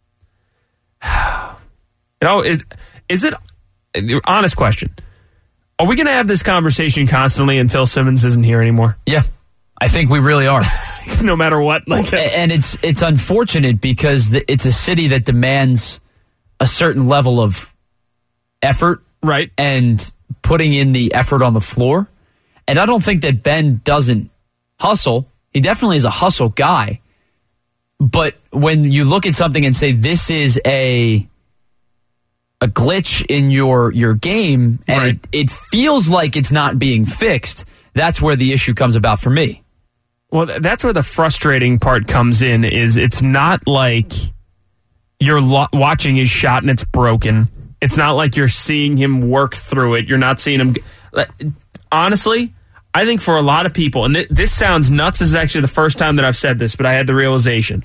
Is it honest question? Are we going to have this conversation constantly until Simmons isn't here anymore? Yeah. I think we really are. No matter what. And it's unfortunate because it's a city that demands a certain level of effort. Right. And putting in the effort on the floor. And I don't think that Ben doesn't hustle. He definitely is a hustle guy. But when you look at something and say this is a glitch in your game and right. it feels like it's not being fixed, that's where the issue comes about for me. Well, that's where the frustrating part comes in, is it's not like you're watching his shot and it's broken. It's not like you're seeing him work through it. You're not seeing him. Honestly, I think for a lot of people, and this sounds nuts, this is actually the first time that I've said this, but I had the realization.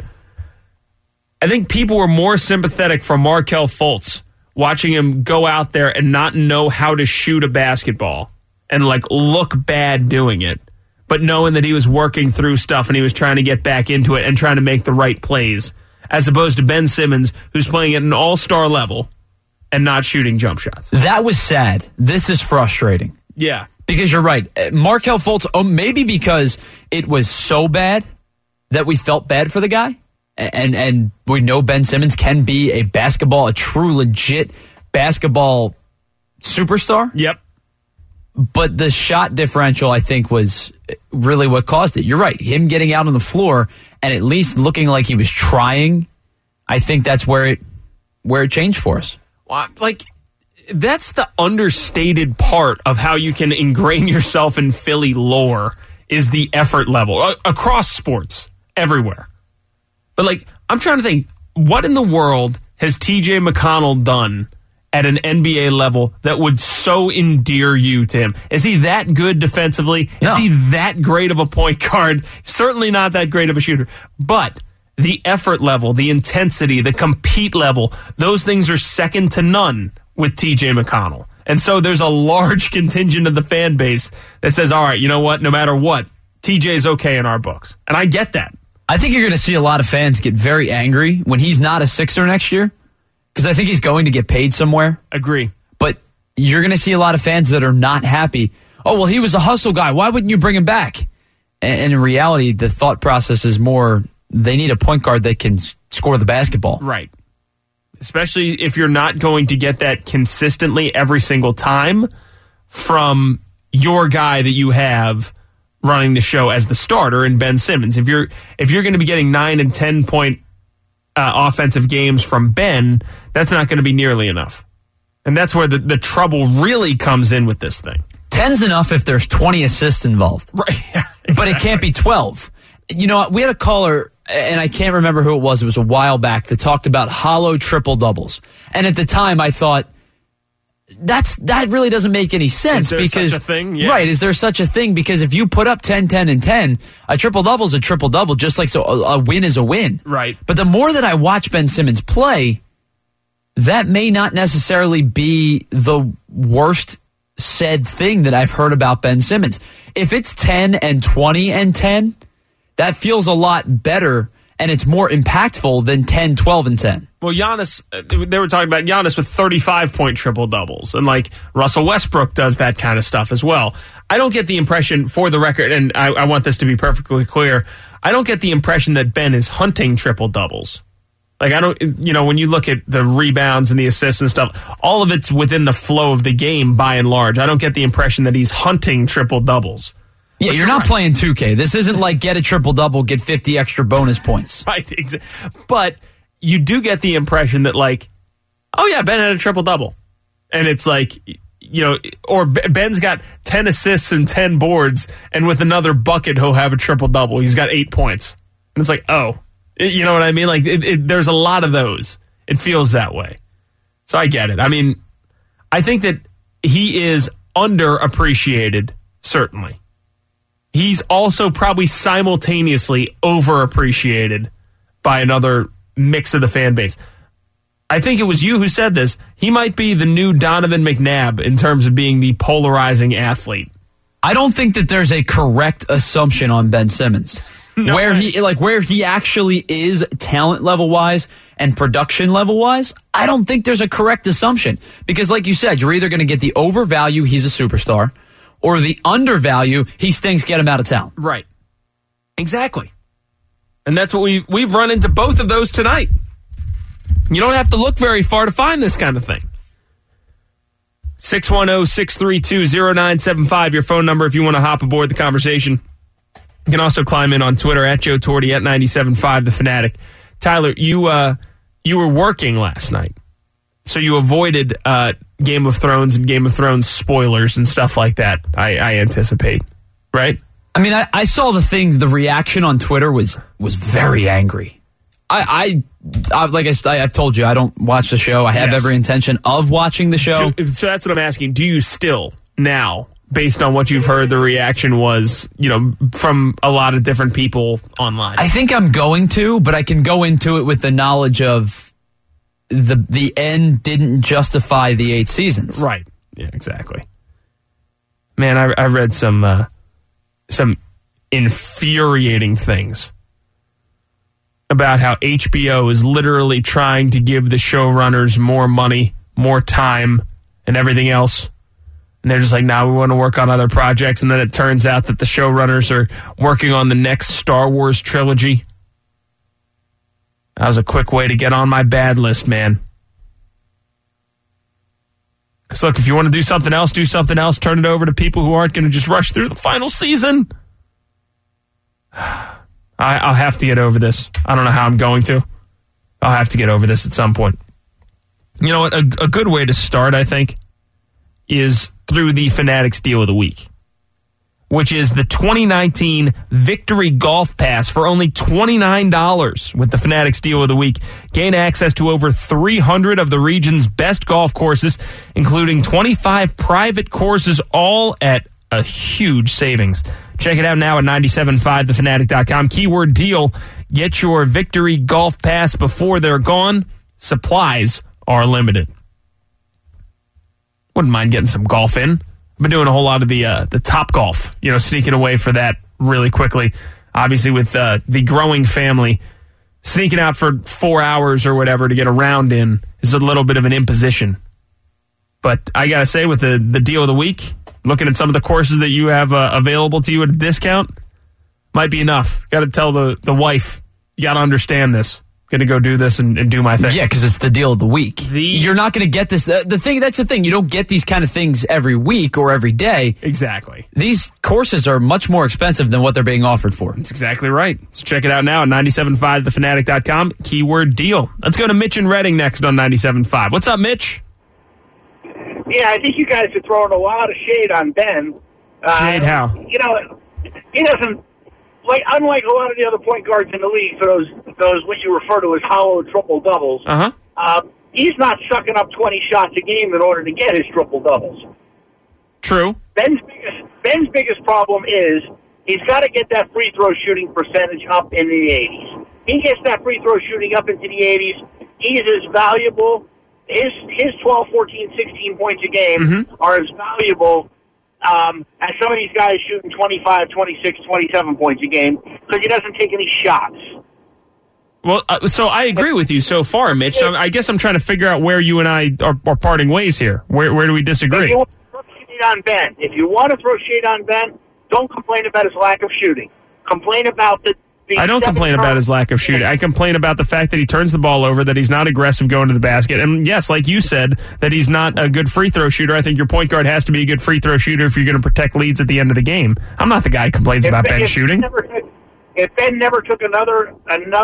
I think people were more sympathetic for Markelle Fultz watching him go out there and not know how to shoot a basketball and look bad doing it, but knowing that he was working through stuff and he was trying to get back into it and trying to make the right plays, as opposed to Ben Simmons, who's playing at an all-star level and not shooting jump shots. That was sad. This is frustrating. Yeah. Because you're right. Markelle Fultz, maybe because it was so bad that we felt bad for the guy. And we know Ben Simmons can be a true legit basketball superstar. Yep. But the shot differential, I think, was really what caused it. You're right. Him getting out on the floor and at least looking like he was trying, I think that's where it changed for us. Well, that's the understated part of how you can ingrain yourself in Philly lore, is the effort level across sports everywhere. But I'm trying to think, what in the world has TJ McConnell done at an NBA level that would so endear you to him? Is he that good defensively? No. Is he that great of a point guard? Certainly not that great of a shooter. But the effort level, the intensity, the compete level, those things are second to none with TJ McConnell. And so there's a large contingent of the fan base that says, all right, you know what? No matter what, TJ's okay in our books. And I get that. I think you're going to see a lot of fans get very angry when he's not a Sixer next year, because I think he's going to get paid somewhere. Agree. But you're going to see a lot of fans that are not happy. Oh, well, he was a hustle guy. Why wouldn't you bring him back? And in reality, the thought process is more, they need a point guard that can score the basketball. Right. Especially if you're not going to get that consistently every single time from your guy that you have running the show as the starter in Ben Simmons. If you're going to be getting 9 and 10 point offensive games from Ben, that's not going to be nearly enough. And that's where the trouble really comes in with this thing. 10's enough if there's 20 assists involved. Right. Yeah, exactly. But it can't be 12. You know, we had a caller and I can't remember who it was a while back, that talked about hollow triple doubles. And at the time I thought, that really doesn't make any sense. Is there because such a thing? Yeah. Right, is there such a thing? Because if you put up 10, 10, and 10, a triple-double is a triple-double, just like so a win is a win. Right. But the more that I watch Ben Simmons play, that may not necessarily be the worst said thing that I've heard about Ben Simmons. If it's 10 and 20 and 10, that feels a lot better, and it's more impactful than 10, 12, and 10. Well, Giannis, they were talking about Giannis with 35-point triple-doubles, and like Russell Westbrook does that kind of stuff as well. I don't get the impression, for the record, and I want this to be perfectly clear, I don't get the impression that Ben is hunting triple-doubles. Like, I don't, when you look at the rebounds and the assists and stuff, all of it's within the flow of the game by and large. I don't get the impression that he's hunting triple-doubles. Yeah, you're not playing 2K. This isn't like get a triple-double, get 50 extra bonus points. Right, exactly. But you do get the impression that, like, oh, yeah, Ben had a triple-double. And it's like, or Ben's got 10 assists and 10 boards, and with another bucket, he'll have a triple-double. He's got 8 points. And it's like, oh, you know what I mean? Like, there's a lot of those. It feels that way. So I get it. I mean, I think that he is underappreciated, certainly. He's also probably simultaneously overappreciated by another mix of the fan base. I think it was you who said this. He might be the new Donovan McNabb in terms of being the polarizing athlete. I don't think that there's a correct assumption on Ben Simmons. No, where he actually is talent level wise and production level wise, I don't think there's a correct assumption. Because like you said, you're either going to get the overvalue, he's a superstar, or the undervalue, he stinks, get him out of town. Right. Exactly. And that's what we've run into both of those tonight. You don't have to look very far to find this kind of thing. 610-632-0975, your phone number if you want to hop aboard the conversation. You can also climb in on Twitter at Joe Torti at 97.5 The Fanatic. Tyler, you were working last night, so you avoided Game of Thrones and Game of Thrones spoilers and stuff like that, I anticipate, right? I mean, I saw the reaction on Twitter was very angry. I've told you, I don't watch the show. I have every intention of watching the show. So that's what I'm asking. Do you still now, based on what you've heard, the reaction was, from a lot of different people online? I think I'm going to, but I can go into it with the knowledge of the end didn't justify the 8 seasons. Right. Yeah, exactly. Man, I read some infuriating things about how HBO is literally trying to give the showrunners more money, more time, and everything else. And they're just like, now we want to work on other projects. And then it turns out that the showrunners are working on the next Star Wars trilogy. That was a quick way to get on my bad list, man. Because look, if you want to do something else, do something else. Turn it over to people who aren't going to just rush through the final season. I'll have to get over this. I don't know how I'm going to. I'll have to get over this at some point. You know what? A good way to start, I think, is through the Fanatics Deal of the Week, which is the 2019 Victory Golf Pass for only $29 with the Fanatics Deal of the Week. Gain access to over 300 of the region's best golf courses, including 25 private courses, all at a huge savings. Check it out now at 975thefanatic.com. Keyword deal. Get your Victory Golf Pass before they're gone. Supplies are limited. Wouldn't mind getting some golf in. I've been doing a whole lot of the Top Golf, sneaking away for that really quickly. Obviously, with the growing family, sneaking out for 4 hours or whatever to get a round in is a little bit of an imposition. But I got to say, with the deal of the week, looking at some of the courses that you have available to you at a discount, might be enough. Got to tell the wife, you got to understand this. Going to go do this and do my thing. Yeah, because it's the deal of the week. You're not going to get this. That's the thing. You don't get these kind of things every week or every day. Exactly. These courses are much more expensive than what they're being offered for. That's exactly right. So check it out now at 975thefanatic.com. Keyword deal. Let's go to Mitch and Reading next on 97.5. What's up, Mitch? Yeah, I think you guys are throwing a lot of shade on Ben. Shade how? He doesn't unlike a lot of the other point guards in the league, for those what you refer to as hollow triple doubles, he's not sucking up 20 shots a game in order to get his triple doubles. True. Ben's biggest problem is he's got to get that free throw shooting percentage up in the 80s. He gets that free throw shooting up into the 80s. He's as valuable. His 12, 14, 16 points a game are as valuable as some of these guys shooting 25, 26, 27 points a game because he doesn't take any shots. Well, so I agree with you so far, Mitch. So I guess I'm trying to figure out where you and I are parting ways here. Where do we disagree? If you want to throw shade on Ben, don't complain about his lack of shooting. Complain about the I don't complain about his lack of shooting. I complain about the fact that he turns the ball over, that he's not aggressive going to the basket. And yes, like you said, that he's not a good free throw shooter. I think your point guard has to be a good free throw shooter if you're going to protect leads at the end of the game. I'm not the guy who complains about Ben shooting. If Ben never took another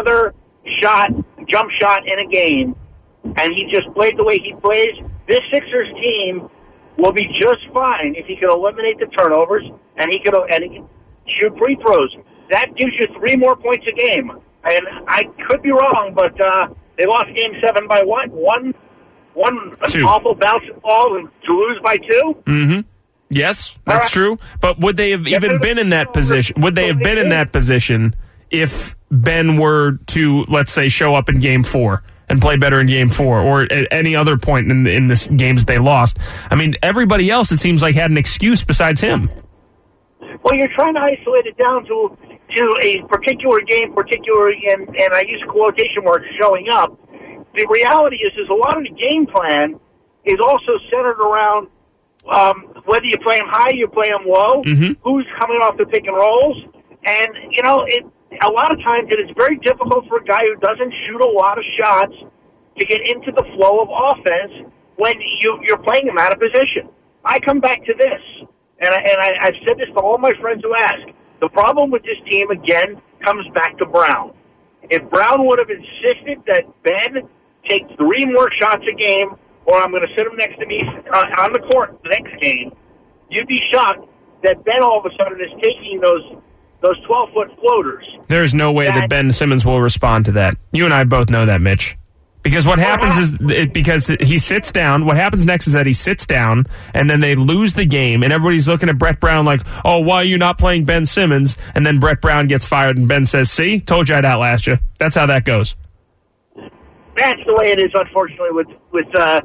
jump shot in a game, and he just played the way he plays, this Sixers team will be just fine if he can eliminate the turnovers and he can shoot free throws. That gives you 3 more points a game. And I could be wrong, but they lost Game 7 by what? One awful bouncing ball and to lose by 2? Mm-hmm. Yes, that's true. But would they have even been in that position? Would they have been in that position if Ben were to, let's say, show up in Game 4 and play better in Game 4 or at any other point in this games they lost? I mean, everybody else, it seems like, had an excuse besides him. Well, you're trying to isolate it down to a particular game, and I use quotation marks, showing up. The reality is a lot of the game plan is also centered around whether you play him high, you play him low, who's coming off the pick and rolls. And, a lot of times it is very difficult for a guy who doesn't shoot a lot of shots to get into the flow of offense when you're playing him out of position. I come back to this, and I've said this to all my friends who ask. The problem with this team, again, comes back to Brown. If Brown would have insisted that Ben take 3 more shots a game, or I'm going to sit him next to me on the court the next game, you'd be shocked that Ben all of a sudden is taking those 12-foot floaters. There's no way that Ben Simmons will respond to that. You and I both know that, Mitch. Because what happens is, because he sits down, what happens next is that he sits down, and then they lose the game, and everybody's looking at Brett Brown like, oh, why are you not playing Ben Simmons? And then Brett Brown gets fired, and Ben says, see, told you I'd outlast you. That's how that goes. That's the way it is, unfortunately, with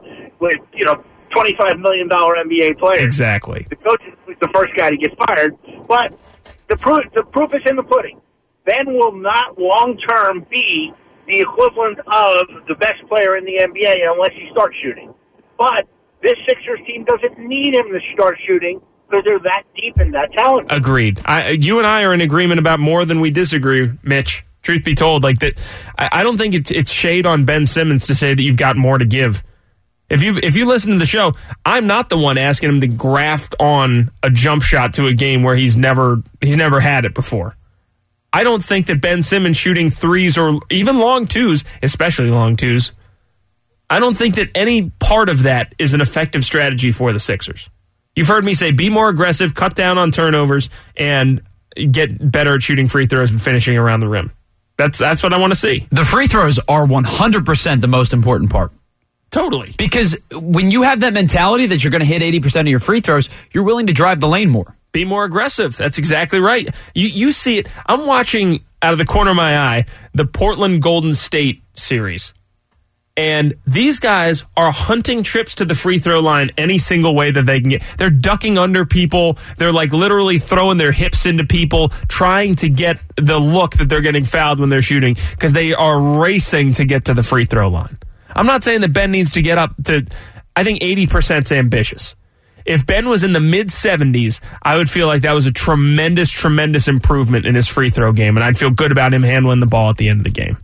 $25 million NBA players. Exactly. The coach is the first guy to get fired, but the proof is in the pudding. Ben will not long-term be the equivalent of the best player in the NBA unless he starts shooting. But this Sixers team doesn't need him to start shooting because they're that deep and that talented. Agreed. You and I are in agreement about more than we disagree, Mitch. Truth be told, like that, I don't think it's shade on Ben Simmons to say that you've got more to give. If you listen to the show, I'm not the one asking him to graft on a jump shot to a game where he's never had it before. I don't think that Ben Simmons shooting threes or even long twos, especially long twos, I don't think that any part of that is an effective strategy for the Sixers. You've heard me say be more aggressive, cut down on turnovers, and get better at shooting free throws and finishing around the rim. That's what I want to see. The free throws are 100% the most important part. Totally. Because when you have that mentality that you're going to hit 80% of your free throws, you're willing to drive the lane more. Be more aggressive. That's exactly right. You see it. I'm watching out of the corner of my eye the Portland Golden State series. And these guys are hunting trips to the free throw line any single way that they can get. They're ducking under people. They're like literally throwing their hips into people, trying to get the look that they're getting fouled when they're shooting because they are racing to get to the free throw line. I'm not saying that Ben needs to get up to, I think 80% is ambitious. If Ben was in the mid-70s, I would feel like that was a tremendous, tremendous improvement in his free throw game, and I'd feel good about him handling the ball at the end of the game.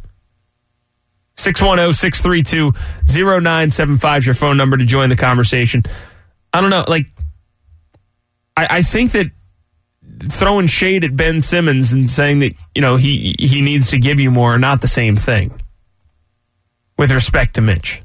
610-632-0975 is your phone number to join the conversation. I don't know, I think that throwing shade at Ben Simmons and saying that, he needs to give you more are not the same thing. With respect to Mitch.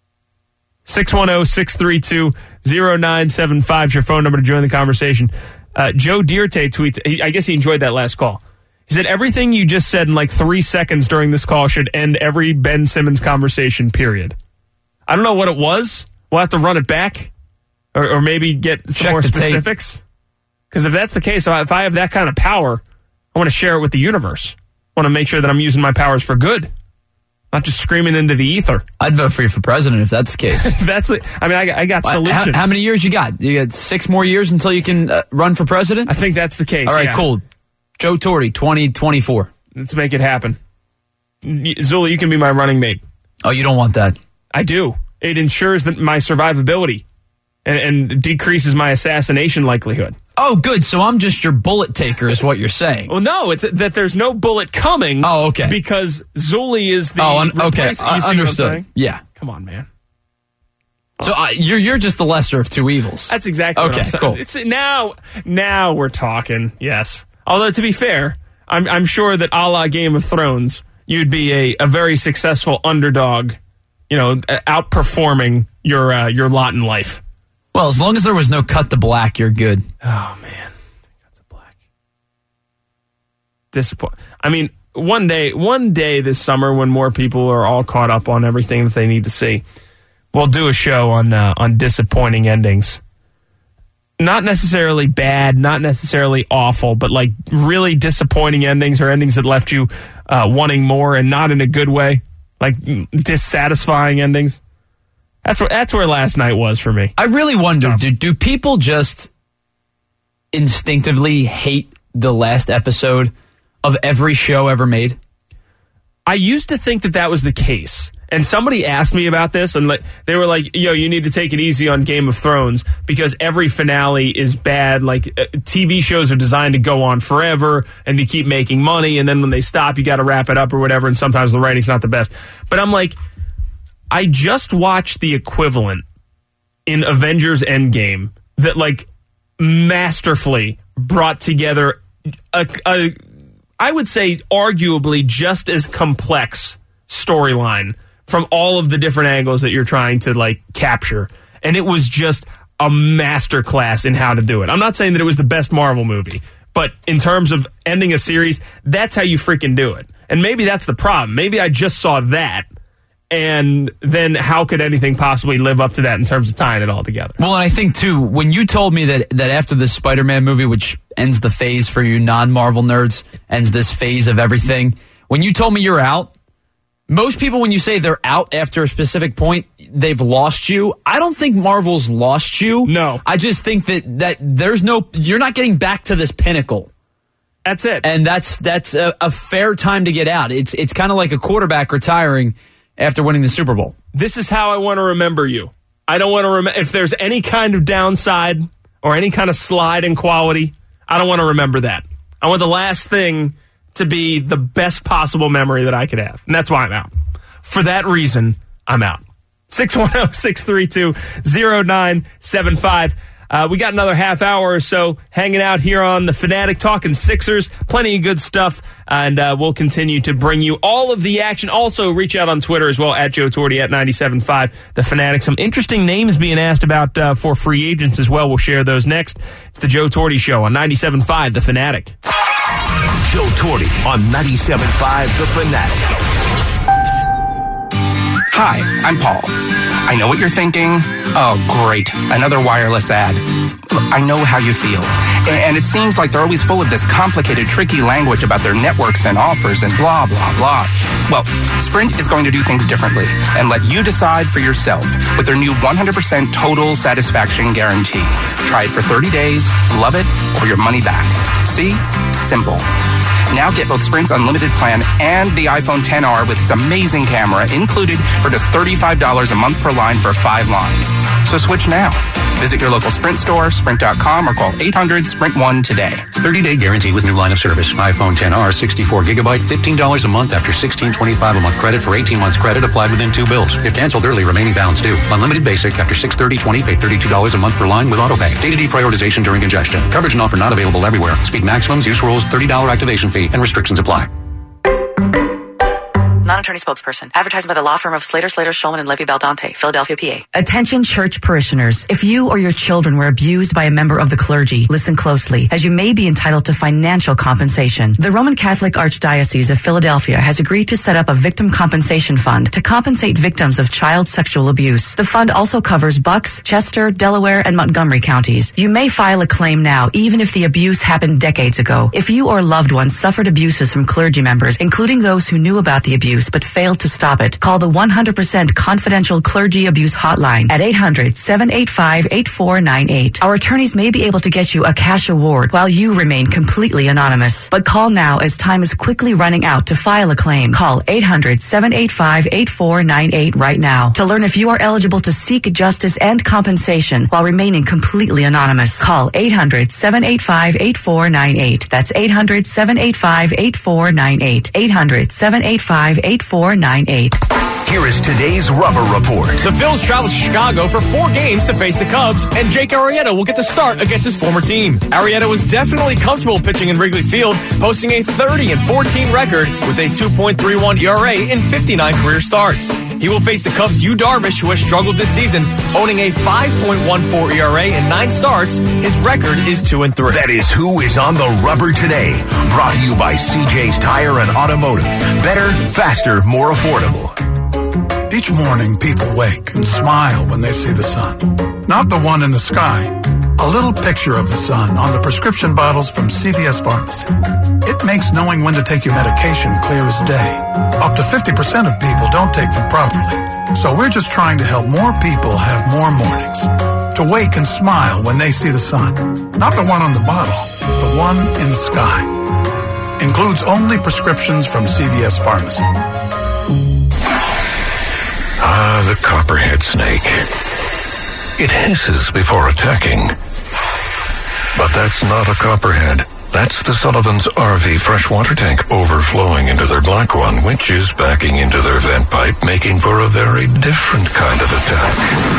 610-632-0975 is your phone number to join the conversation. Joe Dierte tweets, I guess he enjoyed that last call. He said, everything you just said in like 3 seconds during this call should end every Ben Simmons conversation, period. I don't know what it was. We'll have to run it back or maybe get some more specifics. Because if that's the case, if I have that kind of power, I want to share it with the universe. I want to make sure that I'm using my powers for good, not just screaming into the ether. I'd vote for you for president if that's the case. I got solutions. How many years you got? You got 6 more years until you can run for president? I think that's the case. All right, cool. Joe Torre, 2024. Let's make it happen. Zula, you can be my running mate. Oh, you don't want that? I do. It ensures that my survivability and decreases my assassination likelihood. Oh, good. So I'm just your bullet taker is what you're saying. Well, no, it's that there's no bullet coming. Oh, okay. Because Zuli is the okay. Understood. Yeah. Come on, man. So you're just the lesser of two evils. That's exactly what I'm saying. Cool. It's, now we're talking, yes. Although, to be fair, I'm sure that a la Game of Thrones, you'd be a very successful underdog, outperforming your lot in life. Well, as long as there was no cut to black, you're good. Oh, man. Cut to black. I mean, one day this summer when more people are all caught up on everything that they need to see, we'll do a show on disappointing endings. Not necessarily bad, not necessarily awful, but like really disappointing endings or endings that left you wanting more and not in a good way, like dissatisfying endings. That's where last night was for me. I really wonder, do people just instinctively hate the last episode of every show ever made? I used to think that was the case. And somebody asked me about this, and they were like, yo, you need to take it easy on Game of Thrones because every finale is bad. Like, TV shows are designed to go on forever and to keep making money, and then when they stop, you got to wrap it up or whatever, and sometimes the writing's not the best. But I'm like, I just watched the equivalent in Avengers Endgame that, like, masterfully brought together I would say arguably just as complex storyline from all of the different angles that you're trying to like capture. And it was just a masterclass in how to do it. I'm not saying that it was the best Marvel movie, but in terms of ending a series, that's how you freaking do it. And maybe that's the problem. Maybe I just saw that, and then how could anything possibly live up to that in terms of tying it all together? Well, and I think, too, when you told me that after this Spider-Man movie, which ends the phase for you non-Marvel nerds, ends this phase of everything, when you told me you're out, most people, when you say they're out after a specific point, they've lost you. I don't think Marvel's lost you. No. I just think that there's no, you're not getting back to this pinnacle. That's it. And that's a fair time to get out. It's kind of like a quarterback retiring after winning the Super Bowl. This is how I want to remember you. I don't want to remember, if there's any kind of downside or any kind of slide in quality, I don't want to remember that. I want the last thing to be the best possible memory that I could have. And that's why I'm out. For that reason, I'm out. 610-632-0975. We got another half hour or so hanging out here on The Fanatic, talking Sixers. Plenty of good stuff. And we'll continue to bring you all of the action. Also, reach out on Twitter as well, at Joe Torre, at 97.5 The Fanatic. Some interesting names being asked about for free agents as well. We'll share those next. It's the Joe Torre Show on 97.5 The Fanatic. Joe Torre on 97.5 The Fanatic. Hi, I'm Paul. I know what you're thinking. Oh, great. Another wireless ad. I know how you feel. And it seems like they're always full of this complicated, tricky language about their networks and offers and blah, blah, blah. Well, Sprint is going to do things differently and let you decide for yourself with their new 100% total satisfaction guarantee. Try it for 30 days, love it, or your money back. See? Simple. Now get both Sprint's unlimited plan and the iPhone XR with its amazing camera included for just $35 a month per line for 5 lines. So switch now. Visit your local Sprint store, sprint.com, or call 800-SPRINT1 today. 30-day guarantee with new line of service. iPhone XR, 64 gigabyte, $15 a month after $16.25 a month credit for 18 months credit applied within 2 bills. If canceled early, remaining balance due. Unlimited basic after $630.20, pay $32 a month per line with autopay. Data deprioritization during congestion. Coverage and offer not available everywhere. Speed maximums, use rules, $30 activation fee, and restrictions apply. Non-attorney spokesperson. Advertised by the law firm of Slater, Shulman, and Levy Baldante, Philadelphia, PA. Attention church parishioners. If you or your children were abused by a member of the clergy, listen closely, as you may be entitled to financial compensation. The Roman Catholic Archdiocese of Philadelphia has agreed to set up a victim compensation fund to compensate victims of child sexual abuse. The fund also covers Bucks, Chester, Delaware, and Montgomery counties. You may file a claim now, even if the abuse happened decades ago. If you or loved ones suffered abuses from clergy members, including those who knew about the abuse but failed to stop it, call the 100% confidential clergy abuse hotline at 800-785-8498. Our attorneys may be able to get you a cash award while you remain completely anonymous. But call now, as time is quickly running out to file a claim. Call 800-785-8498 right now to learn if you are eligible to seek justice and compensation while remaining completely anonymous. Call 800-785-8498. That's 800-785-8498. 800-785-8498. Here is today's Rubber Report. The Phils travel to Chicago for 4 games to face the Cubs, and Jake Arrieta will get the start against his former team. Arrieta was definitely comfortable pitching in Wrigley Field, posting a 30-14 record with a 2.31 ERA in 59 career starts. He will face the Cubs' Yu Darvish, who has struggled this season, owning a 5.14 ERA in 9 starts. His record is 2-3. That is who is on the rubber today. Brought to you by CJ's Tire and Automotive. Better, faster, more affordable. Each morning, people wake and smile when they see the sun. Not the one in the sky. A little picture of the sun on the prescription bottles from CVS Pharmacy. It makes knowing when to take your medication clear as day. Up to 50% of people don't take them properly. So we're just trying to help more people have more mornings. To wake and smile when they see the sun. Not the one on the bottle, the one in the sky. Includes only prescriptions from CVS Pharmacy. Ah, the copperhead snake. It hisses before attacking. But that's not a copperhead. That's the Sullivan's RV freshwater tank overflowing into their black one, which is backing into their vent pipe, making for a very different kind of attack.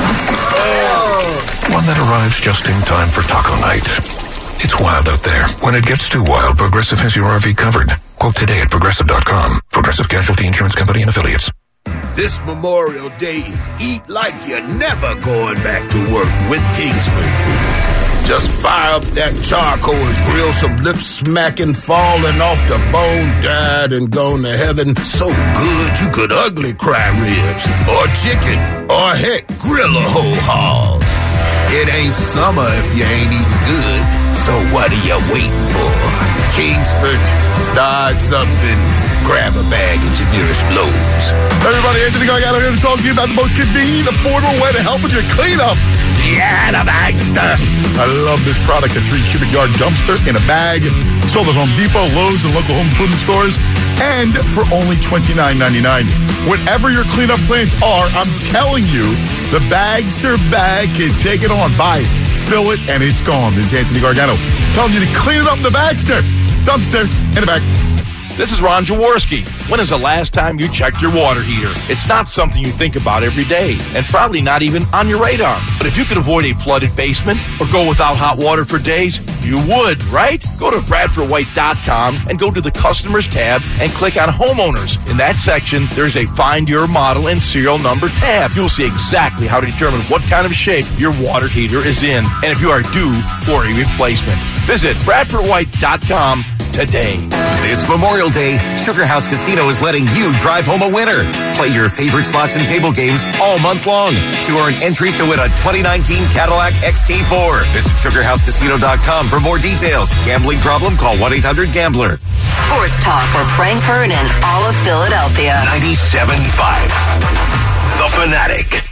One that arrives just in time for taco night. It's wild out there. When it gets too wild, Progressive has your RV covered. Quote today at Progressive.com. Progressive Casualty Insurance Company and Affiliates. This Memorial Day, eat like you're never going back to work with Kingsford. Just fire up that charcoal and grill some lip-smacking, falling off the bone, died and gone to heaven. So good you could ugly cry ribs, or chicken, or heck, grill a whole hog. It ain't summer if you ain't eating good, so what are you waiting for? Kingsford, start something. Grab a bag at your nearest Lowe's. Everybody, Anthony Gargano here to talk to you about the most convenient, affordable way to help with your cleanup. Yeah, the Bagster. I love this product, a 3 cubic yard dumpster in a bag. Sold at Home Depot, Lowe's, and local home improvement stores. And for only $29.99. Whatever your cleanup plans are, I'm telling you, the Bagster bag can take it on. Buy it, fill it, and it's gone. This is Anthony Gargano telling you to clean it up in the Bagster. Dumpster in the bag. This is Ron Jaworski. When is the last time you checked your water heater? It's not something you think about every day, and probably not even on your radar. But if you could avoid a flooded basement or go without hot water for days, you would, right? Go to BradfordWhite.com and go to the Customers tab and click on Homeowners. In that section, there's a Find Your Model and Serial Number tab. You'll see exactly how to determine what kind of shape your water heater is in, and if you are due for a replacement. Visit BradfordWhite.com today. This Memorial Day, Sugar House Casino is letting you drive home a winner. Play your favorite slots and table games all month long to earn entries to win a 2019 Cadillac XT4. Visit SugarHouseCasino.com for more details. Gambling problem? Call 1-800-GAMBLER. Sports talk for Frankfurt and all of Philadelphia. 97.5. The Fanatic.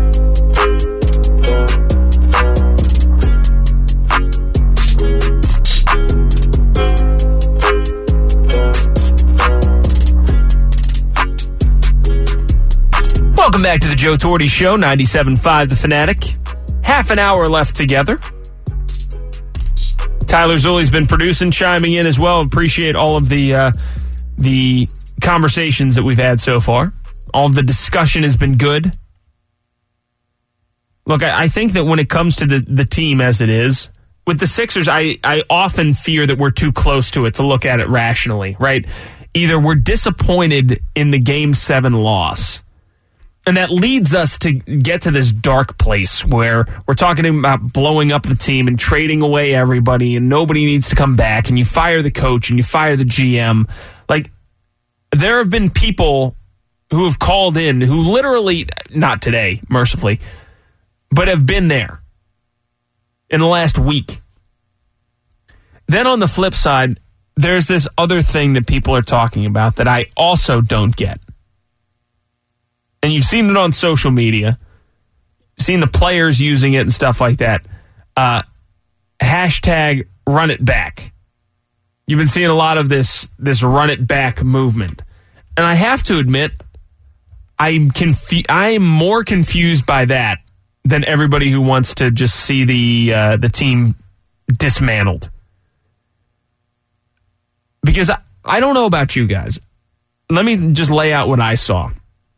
Welcome back to the Joe Torti Show, 97.5 The Fanatic. Half an hour left together. Tyler Zulli's been producing, chiming in as well. Appreciate all of the conversations that we've had so far. All of the discussion has been good. Look, I think that when it comes to the team as it is, with the Sixers, I often fear that we're too close to it to look at it rationally, right? either we're disappointed in the Game 7 loss, and that leads us to get to this dark place where we're talking about blowing up the team and trading away everybody and nobody needs to come back, and you fire the coach and you fire the GM. Like, there have been people who have called in who literally, not today, mercifully, but have been there in the last week. Then on the flip side, there's this other thing that people are talking about that I also don't get. And you've seen it on social media, seen the players using it and stuff like that. Hashtag run it back. You've been seeing a lot of this run it back movement. And I have to admit, I am more confused by that than everybody who wants to just see the team dismantled. Because I don't know about you guys. Let me just lay out what I saw.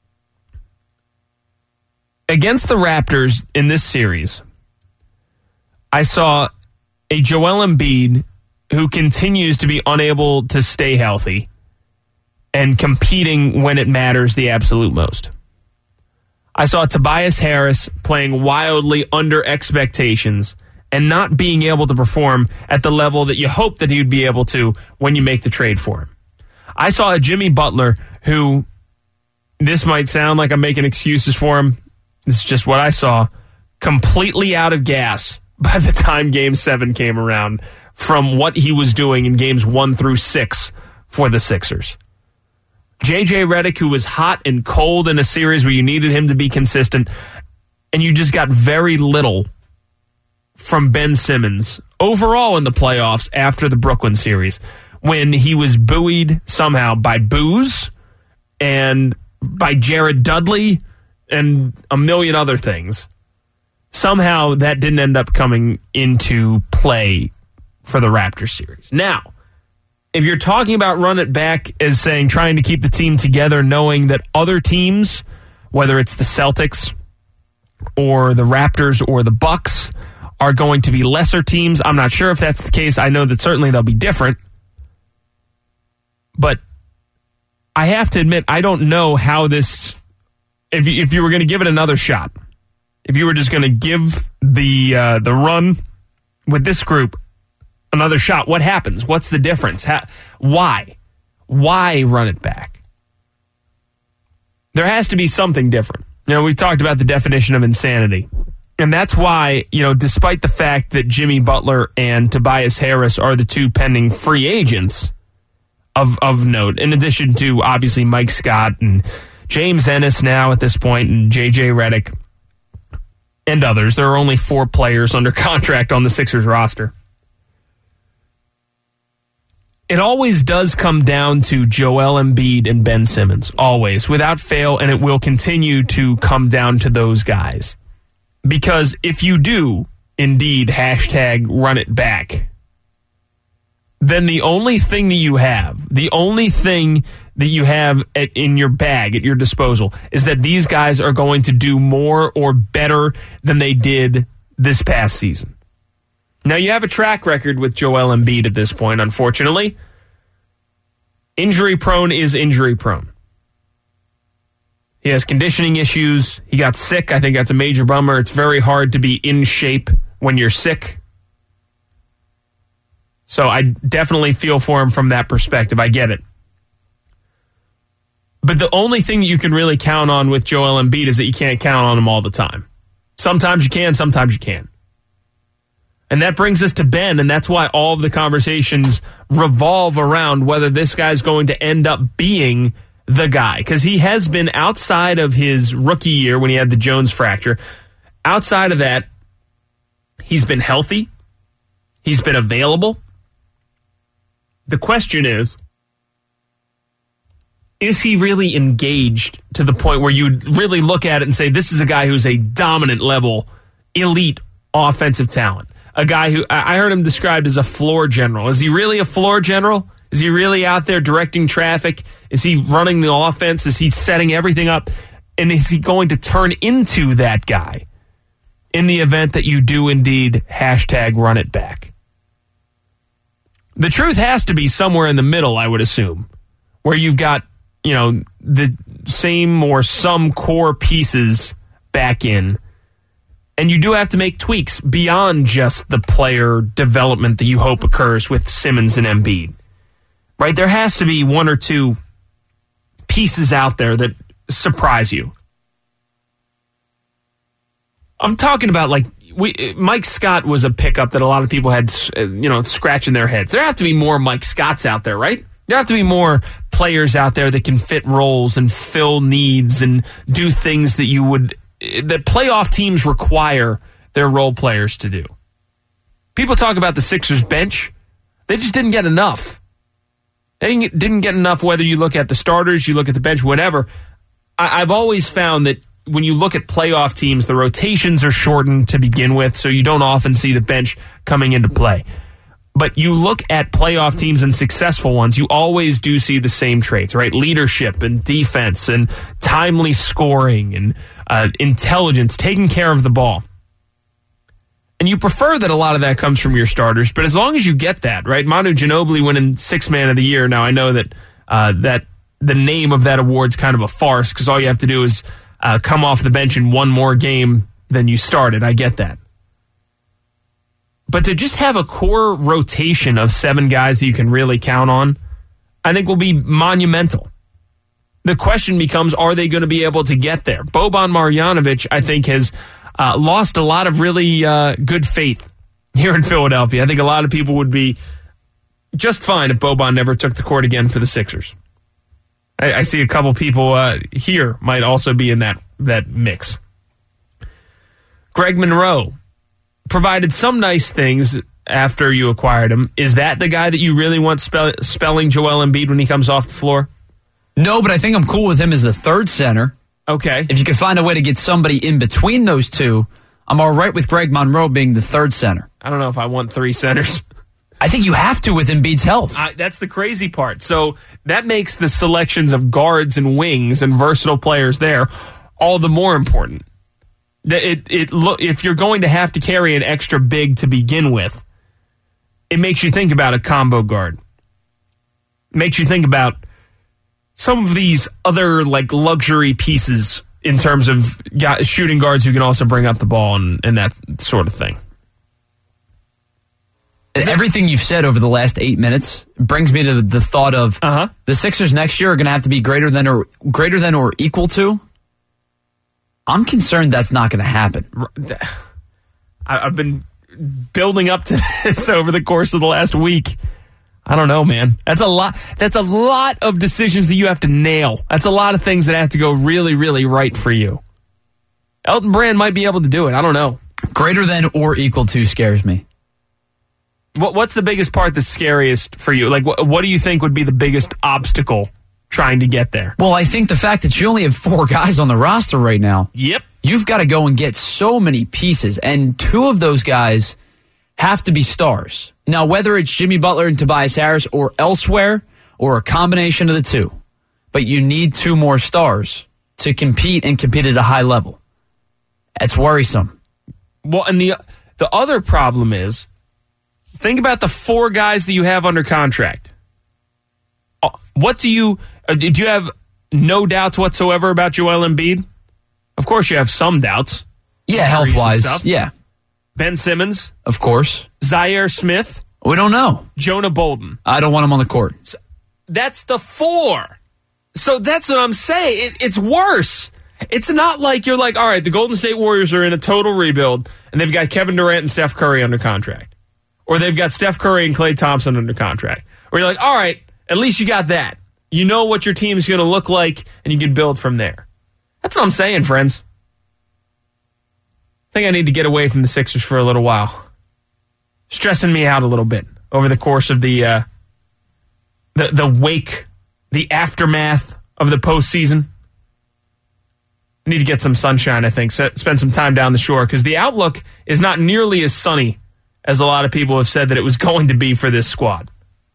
Against the Raptors in this series, I saw a Joel Embiid who continues to be unable to stay healthy and competing when it matters the absolute most. I saw Tobias Harris playing wildly under expectations and not being able to perform at the level that you hope that he would be able to when you make the trade for him. I saw a Jimmy Butler who, this might sound like I'm making excuses for him, this is just what I saw, completely out of gas by the time Game 7 came around from what he was doing in Games 1 through 6 for the Sixers. J.J. Redick, who was hot and cold in a series where you needed him to be consistent, and you just got very little from Ben Simmons overall in the playoffs after the Brooklyn series, when he was buoyed somehow by Booze and by Jared Dudley and a million other things. Somehow that didn't end up coming into play for the Raptors series. Now, if you're talking about run it back as saying trying to keep the team together, knowing that other teams, whether it's the Celtics or the Raptors or the Bucks, are going to be lesser teams, I'm not sure if that's the case. I know that certainly they'll be different. But I have to admit, I don't know how this... If you were going to give it another shot, if you were just going to give the run with this group another shot, what happens? What's the difference? Why? Why run it back? There has to be something different. You know, we talked about the definition of insanity. And that's why, you know, despite the fact that Jimmy Butler and Tobias Harris are the two pending free agents of note, in addition to, obviously, Mike Scott and James Ennis now at this point, and J.J. Redick, and others. There are only 4 players under contract on the Sixers roster. It always does come down to Joel Embiid and Ben Simmons, always, without fail, and it will continue to come down to those guys. Because if you do, indeed, hashtag run it back, then the only thing that you have, in your bag, at your disposal, is that these guys are going to do more or better than they did this past season. Now, you have a track record with Joel Embiid at this point, unfortunately. Injury prone is injury prone. He has conditioning issues. He got sick. I think that's a major bummer. It's very hard to be in shape when you're sick. So I definitely feel for him from that perspective. I get it. But the only thing that you can really count on with Joel Embiid is that you can't count on him all the time. Sometimes you can, sometimes you can't. And that brings us to Ben, and that's why all of the conversations revolve around whether this guy's going to end up being the guy. Because he has been, outside of his rookie year when he had the Jones fracture, outside of that, he's been healthy. He's been available. The question is he really engaged to the point where you really look at it and say, this is a guy who's a dominant level, elite offensive talent? A guy who, I heard him described as a floor general. Is he really a floor general? Is he really out there directing traffic? Is he running the offense? Is he setting everything up? And is he going to turn into that guy in the event that you do indeed hashtag run it back? The truth has to be somewhere in the middle, I would assume, where you've got, the same or some core pieces back in. And you do have to make tweaks beyond just the player development that you hope occurs with Simmons and Embiid. Right? There has to be one or two pieces out there that surprise you. I'm talking about Mike Scott was a pickup that a lot of people had, scratching their heads. There have to be more Mike Scotts out there, right? There have to be more players out there that can fit roles and fill needs and do things that that playoff teams require their role players to do. People talk about the Sixers bench. They just didn't get enough. They didn't get enough whether you look at the starters, you look at the bench, whatever. I've always found that when you look at playoff teams, the rotations are shortened to begin with, so you don't often see the bench coming into play. But you look at playoff teams and successful ones, you always do see the same traits, right? Leadership and defense and timely scoring and intelligence, taking care of the ball. And you prefer that a lot of that comes from your starters, but as long as you get that, right? Manu Ginobili winning Sixth Man of the Year. Now, I know that that the name of that award's kind of a farce because all you have to do is come off the bench in one more game than you started. I get that. But to just have a core rotation of 7 guys that you can really count on, I think will be monumental. The question becomes, are they going to be able to get there? Boban Marjanovic, I think, has lost a lot of really good faith here in Philadelphia. I think a lot of people would be just fine if Boban never took the court again for the Sixers. I see a couple people here might also be in that mix. Greg Monroe provided some nice things after you acquired him. Is that the guy that you really want spelling Joel Embiid when he comes off the floor? No, but I think I'm cool with him as the third center. Okay. If you could find a way to get somebody in between those two, I'm all right with Greg Monroe being the third center. I don't know if I want 3 centers. I think you have to with Embiid's health. That's the crazy part. So that makes the selections of guards and wings and versatile players there all the more important. If you're going to have to carry an extra big to begin with, it makes you think about a combo guard. It makes you think about some of these other luxury pieces in terms of shooting guards who can also bring up the ball and that sort of thing. Everything you've said over the last 8 minutes brings me to the thought of the Sixers next year are going to have to be greater than or equal to. I'm concerned that's not going to happen. I've been building up to this over the course of the last week. I don't know, man. That's a lot. That's a lot of decisions that you have to nail. That's a lot of things that have to go really, really right for you. Elton Brand might be able to do it. I don't know. Greater than or equal to scares me. What's the biggest part that's scariest for you? What do you think would be the biggest obstacle trying to get there? Well, I think the fact that you only have 4 guys on the roster right now. Yep. You've got to go and get so many pieces, and 2 of those guys have to be stars. Now, whether it's Jimmy Butler and Tobias Harris or elsewhere, or a combination of the 2, but you need 2 more stars to compete and compete at a high level. That's worrisome. Well, and the other problem is, think about the 4 guys that you have under contract. What do you have no doubts whatsoever about Joel Embiid? Of course you have some doubts. Yeah, health-wise, yeah. Ben Simmons? Of course. Zaire Smith? We don't know. Jonah Bolden? I don't want him on the court. So that's the 4. So that's what I'm saying. It's worse. It's not like you're all right, the Golden State Warriors are in a total rebuild, and they've got Kevin Durant and Steph Curry under contract. Or they've got Steph Curry and Klay Thompson under contract. Or you're all right, at least you got that. You know what your team is going to look like, and you can build from there. That's what I'm saying, friends. I think I need to get away from the Sixers for a little while. Stressing me out a little bit over the course of the wake, the aftermath of the postseason. I need to get some sunshine, I think. Spend some time down the shore, because the outlook is not nearly as sunny as a lot of people have said that it was going to be for this squad.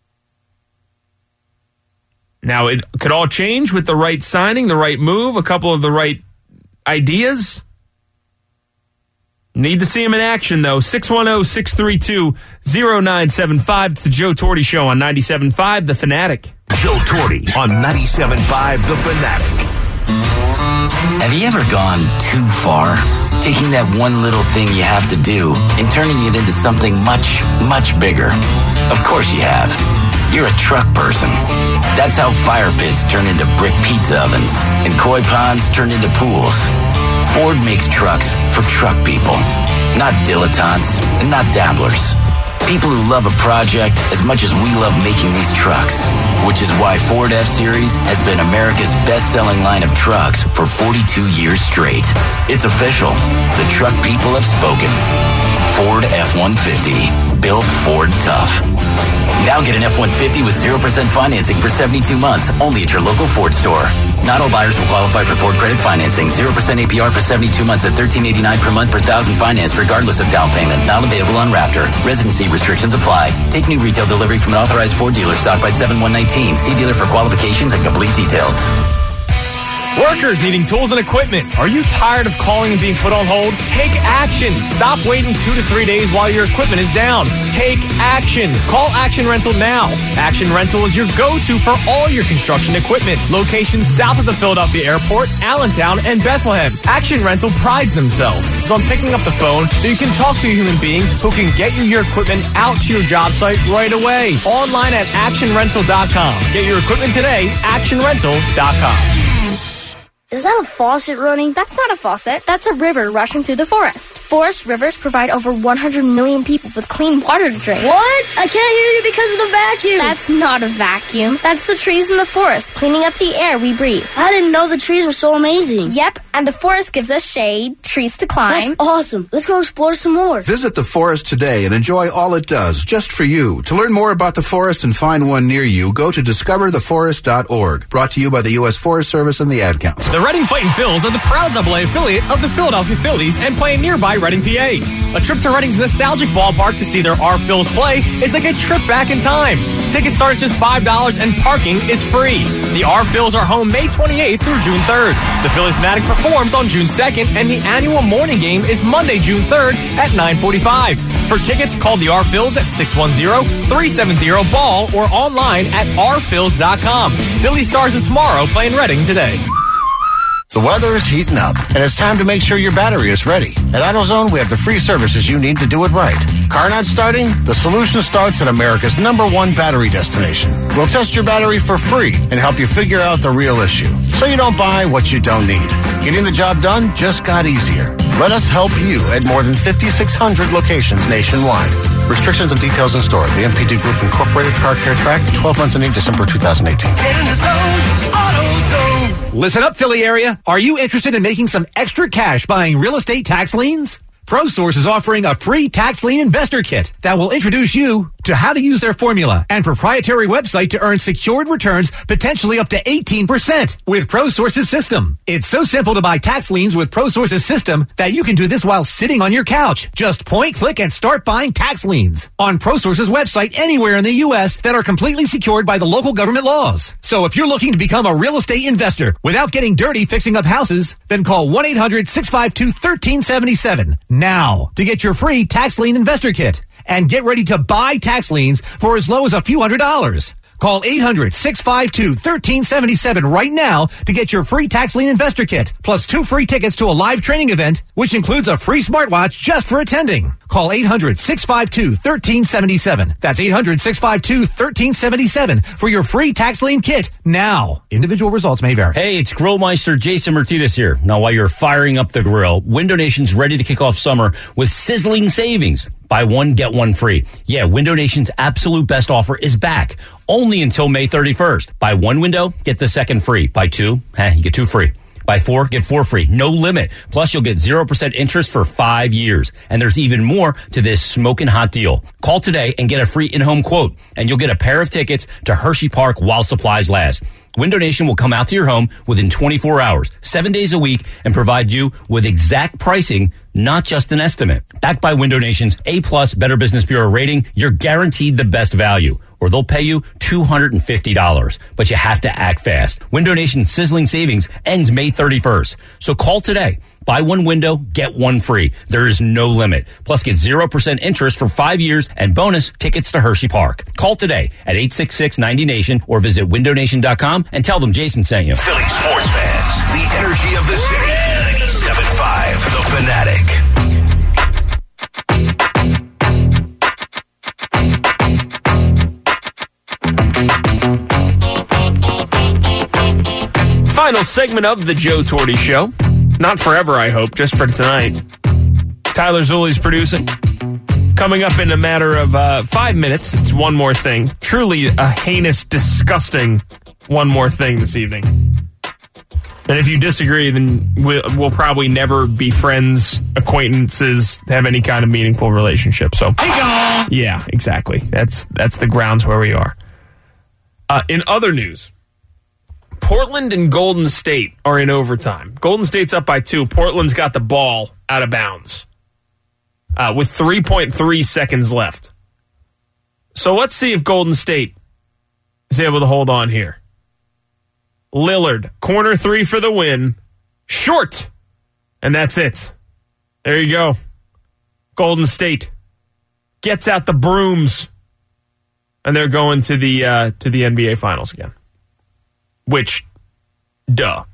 Now, it could all change with the right signing, the right move, a couple of the right ideas. Need to see him in action, though. 610-632-0975. It's the Joe Torte Show on 97.5, The Fanatic. Joe Torre on 97.5 The Fanatic. Have you ever gone too far? Taking that one little thing you have to do and turning it into something much, much bigger? Of course you have. You're a truck person. That's how fire pits turn into brick pizza ovens and koi ponds turn into pools. Ford makes trucks for truck people, not dilettantes and not dabblers. People who love a project as much as we love making these trucks, which is why Ford F-Series has been America's best-selling line of trucks for 42 years straight. It's official. The truck people have spoken. Ford F-150. Built Ford tough. Now get an F-150 with 0% financing for 72 months, only at your local Ford store. Not all buyers will qualify for Ford credit financing. 0% APR for 72 months at $13.89 per month per thousand finance, regardless of down payment. Not available on Raptor. Residency restrictions apply. Take new retail delivery from an authorized Ford dealer stocked by 7/1/19. See dealer for qualifications and complete details. Workers needing tools and equipment. Are you tired of calling and being put on hold? Take action. Stop waiting 2 to 3 days while your equipment is down. Take action. Call Action Rental now. Action Rental is your go-to for all your construction equipment. Locations south of the Philadelphia Airport, Allentown, and Bethlehem. Action Rental prides themselves on picking up the phone so you can talk to a human being who can get you your equipment out to your job site right away. Online at actionrental.com. Get your equipment today, actionrental.com. Is that a faucet running? That's not a faucet. That's a river rushing through the forest. Forest rivers provide over 100 million people with clean water to drink. What? I can't hear you because of the vacuum. That's not a vacuum. That's the trees in the forest, cleaning up the air we breathe. I didn't know the trees were so amazing. Yep, and the forest gives us shade, trees to climb. That's awesome. Let's go explore some more. Visit the forest today and enjoy all it does, just for you. To learn more about the forest and find one near you, go to discovertheforest.org. Brought to you by the U.S. Forest Service and the Ad Council. The Reading Fightin' Phils are the proud AA affiliate of the Philadelphia Phillies and play in nearby Reading, PA. A trip to Reading's nostalgic ballpark to see their R Phils play is like a trip back in time. Tickets start at just $5 and parking is free. The R Phils are home May 28th through June 3rd. The Philly Fanatic performs on June 2nd, and the annual morning game is Monday, June 3rd at 9:45. For tickets, call the R Phils at 610-370-BALL or online at rphils.com. Philly Stars of tomorrow play in Reading today. The weather is heating up, and it's time to make sure your battery is ready. At AutoZone, we have the free services you need to do it right. Car not starting? The solution starts at America's #1 battery destination. We'll test your battery for free and help you figure out the real issue, so you don't buy what you don't need. Getting the job done just got easier. Let us help you at more than 5,600 locations nationwide. Restrictions and details in store. The MPD Group Incorporated Car Care Track, 12 months ending December 2018. Get in the zone, AutoZone. Listen up, Philly area. Are you interested in making some extra cash buying real estate tax liens? ProSource is offering a free tax lien investor kit that will introduce you to how to use their formula and proprietary website to earn secured returns potentially up to 18% with ProSource's system. It's so simple to buy tax liens with ProSource's system that you can do this while sitting on your couch. Just point, click, and start buying tax liens on ProSource's website anywhere in the U.S. that are completely secured by the local government laws. So if you're looking to become a real estate investor without getting dirty fixing up houses, then call 1-800-652-1377 now to get your free tax lien investor kit and get ready to buy tax liens for as low as a few $100s. Call 800-652-1377 right now to get your free tax lien investor kit, plus 2 free tickets to a live training event, which includes a free smartwatch just for attending. Call 800-652-1377. That's 800-652-1377 for your free tax lien kit now. Individual results may vary. Hey, it's Grillmeister Jason Martinez here. Now, while you're firing up the grill, Window Nation's ready to kick off summer with sizzling savings. Buy one, get one free. Yeah, Window Nation's absolute best offer is back. Only until May 31st. Buy one window, get the second free. Buy two, you get 2 free. Buy 4, get 4 free. No limit. Plus, you'll get 0% interest for 5 years. And there's even more to this smoking hot deal. Call today and get a free in-home quote. And you'll get a pair of tickets to Hershey Park while supplies last. Window Nation will come out to your home within 24 hours, 7 days a week, and provide you with exact pricing not just an estimate. Backed by Window Nation's A-plus Better Business Bureau rating, you're guaranteed the best value, or they'll pay you $250. But you have to act fast. Window Nation's sizzling savings ends May 31st. So call today. Buy one window, get one free. There is no limit. Plus, get 0% interest for 5 years and bonus tickets to Hershey Park. Call today at 866-90Nation or visit windownation.com and tell them Jason sent you. Philly sports fans, the energy of the city. 97.5, The Fanatic. Final segment of the Joe Torty Show. Not forever, I hope, just for tonight. Tyler Zulli's producing. Coming up in a matter of 5 minutes, it's One More Thing. Truly a heinous, disgusting One More Thing this evening. And if you disagree, then we'll probably never be friends, acquaintances, have any kind of meaningful relationship. So, yeah, exactly. That's the grounds where we are. In other news, Portland and Golden State are in overtime. Golden State's up by 2. Portland's got the ball out of bounds with 3.3 seconds left. So let's see if Golden State is able to hold on here. Lillard, corner 3 for the win. Short. And that's it. There you go. Golden State gets out the brooms. And they're going to the NBA Finals again. Which, duh.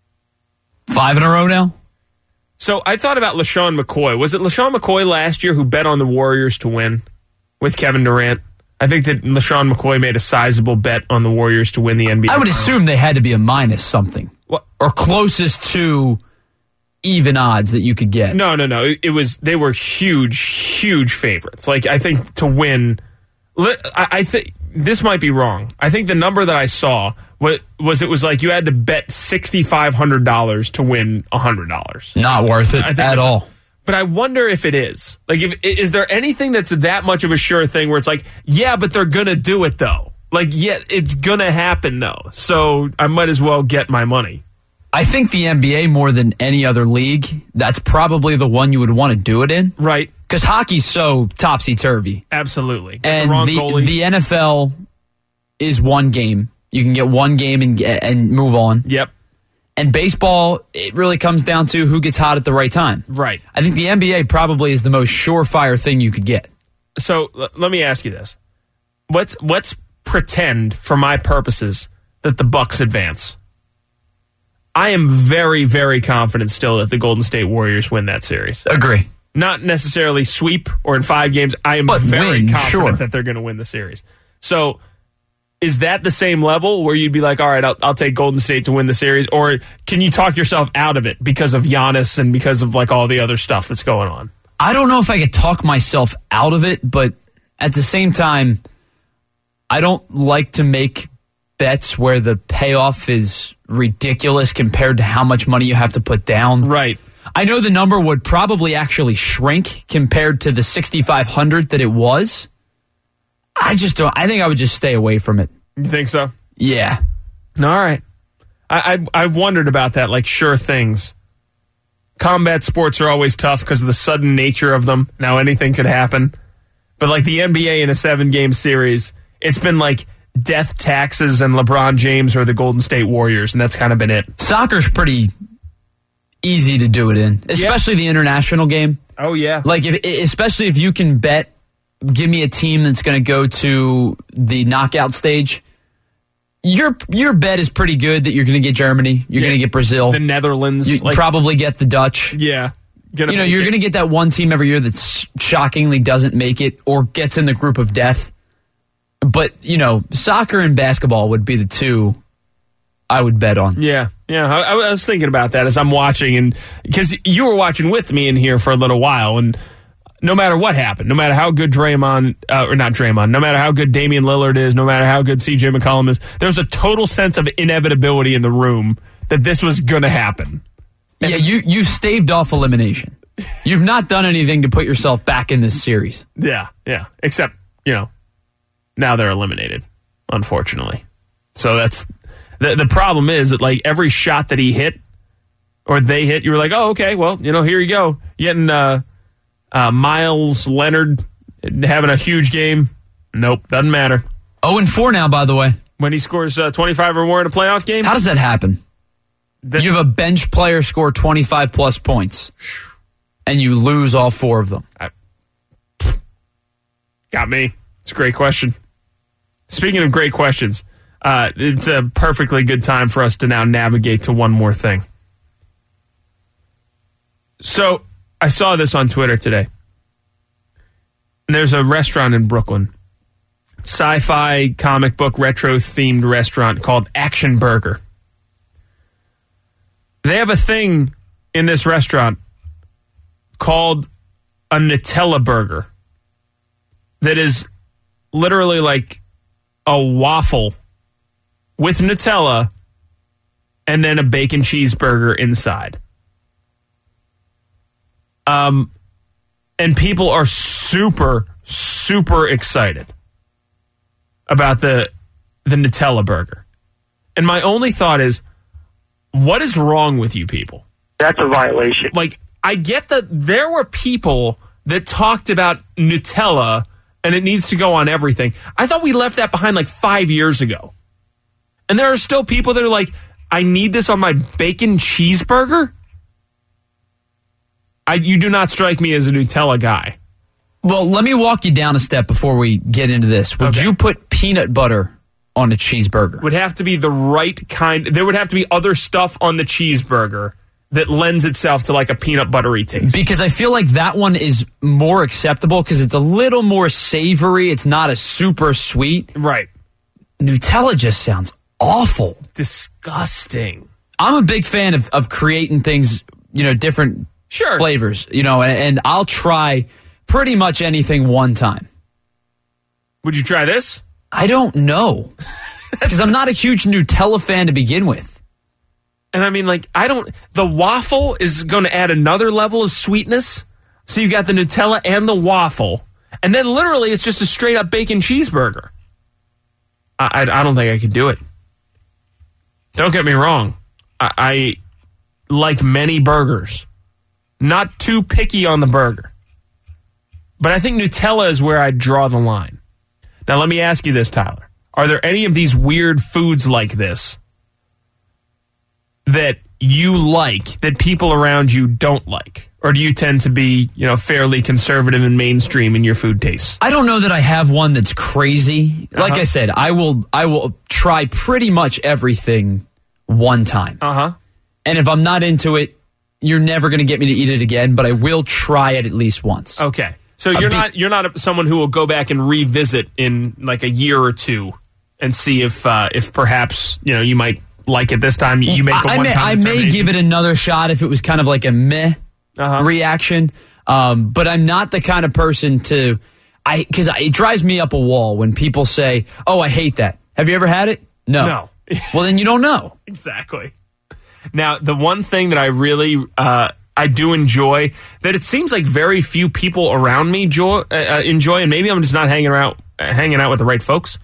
5 in a row now? So I thought about LaShawn McCoy. Was it LaShawn McCoy last year who bet on the Warriors to win with Kevin Durant? I think that LaShawn McCoy made a sizable bet on the Warriors to win the NBA. I would assume they had to be a minus something. What? Or closest to even odds that you could get. No. They were huge favorites. Like, I think to win, I think this might be wrong. I think the number that I saw was like you had to bet $6,500 to win $100. Not worth it at all. But I wonder if it is. Like, is there anything that's that much of a sure thing where it's like, yeah, but they're going to do it, though. Like, yeah, it's going to happen, though. So I might as well get my money. I think the NBA, more than any other league, that's probably the one you would want to do it in. Right. Because hockey's so topsy-turvy. Absolutely. And the NFL is one game. You can get one game and move on. Yep. And baseball, it really comes down to who gets hot at the right time. Right. I think the NBA probably is the most surefire thing you could get. So let me ask you this. Let's pretend, for my purposes, that the Bucks advance. I am very, very confident still that the Golden State Warriors win that series. Agree. Not necessarily sweep or in 5 games. I am very confident that they're going to win the series. So is that the same level where you'd be like, all right, I'll take Golden State to win the series? Or can you talk yourself out of it because of Giannis and because of like all the other stuff that's going on? I don't know if I could talk myself out of it, but at the same time, I don't like to make bets where the payoff is ridiculous compared to how much money you have to put down. Right. I know the number would probably actually shrink compared to the 6,500 that it was. I just don't. I think I would just stay away from it. You think so? Yeah. All right. I've wondered about that, like sure things. Combat sports are always tough because of the sudden nature of them. Now anything could happen. But like the NBA in a 7-game series, it's been like death taxes and LeBron James or the Golden State Warriors, and that's kind of been it. Soccer's pretty easy to do it in, especially the international game. Oh, yeah. Like, especially if you can bet, give me a team that's going to go to the knockout stage. Your bet is pretty good that you're going to get Germany, you're going to get Brazil, the Netherlands, you probably get the Dutch. Yeah, you're going to get that one team every year that shockingly doesn't make it or gets in the group of death. But soccer and basketball would be the two I would bet on. Yeah. I was thinking about that as I'm watching, and because you were watching with me in here for a little while, and no matter what happened, no matter how good no matter how good Damian Lillard is, no matter how good CJ McCollum is, there's a total sense of inevitability in the room that this was going to happen. Yeah, you staved off elimination. You've not done anything to put yourself back in this series. Yeah. Except, now they're eliminated, unfortunately. So that's the problem is that like every shot that he hit or they hit, you were like, oh, okay, well, here you go. You're getting Miles Leonard having a huge game. Nope, doesn't matter. 0-4 now, by the way. When he scores 25 or more in a playoff game? How does that happen? You have a bench player score 25-plus points, and you lose all 4 of them. Got me. It's a great question. Speaking of great questions, it's a perfectly good time for us to now navigate to one more thing. So, I saw this on Twitter today. And there's a restaurant in Brooklyn. Sci-fi, comic book, retro-themed restaurant called Action Burger. They have a thing in this restaurant called a Nutella burger that is literally like a waffle with Nutella and then a bacon cheeseburger inside. And people are super, super excited about the Nutella burger. And my only thought is, what is wrong with you people? That's a violation. Like, I get that there were people that talked about Nutella and it needs to go on everything. I thought we left that behind like 5 years ago. And there are still people that are like, I need this on my bacon cheeseburger? You do not strike me as a Nutella guy. Well, let me walk you down a step before we get into this. Would you put peanut butter on a cheeseburger? Would have to be the right kind. There would have to be other stuff on the cheeseburger that lends itself to like a peanut buttery taste. Because I feel like that one is more acceptable because it's a little more savory. It's not as super sweet. Right. Nutella just sounds awful. Disgusting. I'm a big fan of creating things, different flavors, and I'll try pretty much anything one time. Would you try this? I don't know. Because I'm not a huge Nutella fan to begin with. And I mean, the waffle is going to add another level of sweetness. So you got the Nutella and the waffle. And then literally it's just a straight up bacon cheeseburger. I don't think I could do it. Don't get me wrong. I like many burgers. Not too picky on the burger. But I think Nutella is where I draw the line. Now, let me ask you this, Tyler. Are there any of these weird foods like this that you like that people around you don't like? Or do you tend to be, fairly conservative and mainstream in your food tastes? I don't know that I have one that's crazy. Like I said, I will try pretty much everything one time. And if I'm not into it, you're never going to get me to eat it again, but I will try it at least once. Okay. So you're not someone who will go back and revisit in like a year or two and see if perhaps you might like it this time. You make a one-time I may give it another shot if it was kind of like a meh reaction, but I'm not the kind of person to because it drives me up a wall when people say, "Oh, I hate that." Have you ever had it? No. Well, then you don't know. Exactly. Now, the one thing that I really I do enjoy that it seems like very few people around me enjoy, and maybe I'm just not hanging out with the right folks.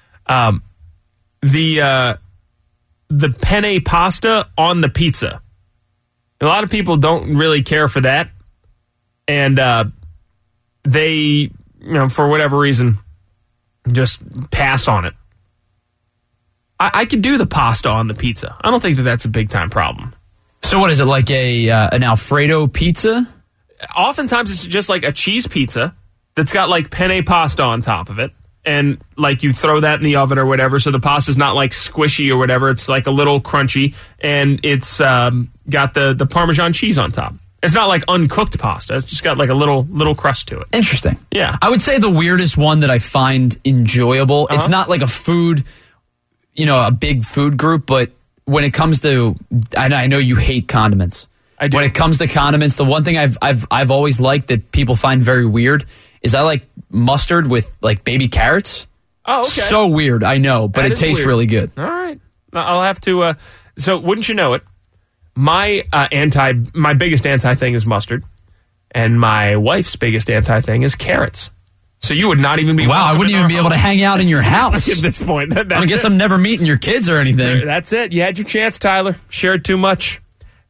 The penne pasta on the pizza. A lot of people don't really care for that, and they, for whatever reason, just pass on it. I could do the pasta on the pizza. I don't think that that's a big time problem. So what is it, like an Alfredo pizza? Oftentimes it's just like a cheese pizza that's got like penne pasta on top of it. And like you throw that in the oven or whatever, so the pasta's not like squishy or whatever. It's like a little crunchy, and it's got the Parmesan cheese on top. It's not like uncooked pasta. It's just got like a little crust to it. Interesting. Yeah. I would say the weirdest one that I find enjoyable, it's not like a food, a big food group, but when it comes to, I know you hate condiments. I do. When it comes to condiments, the one thing I've always liked that people find very weird is I like mustard with like baby carrots. Oh, okay. So weird, I know, but it tastes really good. All right. I'll have to, so wouldn't you know it, my biggest anti thing is mustard, and my wife's biggest anti thing is carrots. So you would not even be... Wow, I wouldn't even be able to hang out in your house. At this point. I guess I'm never meeting your kids or anything. That's it. You had your chance, Tyler. Shared too much.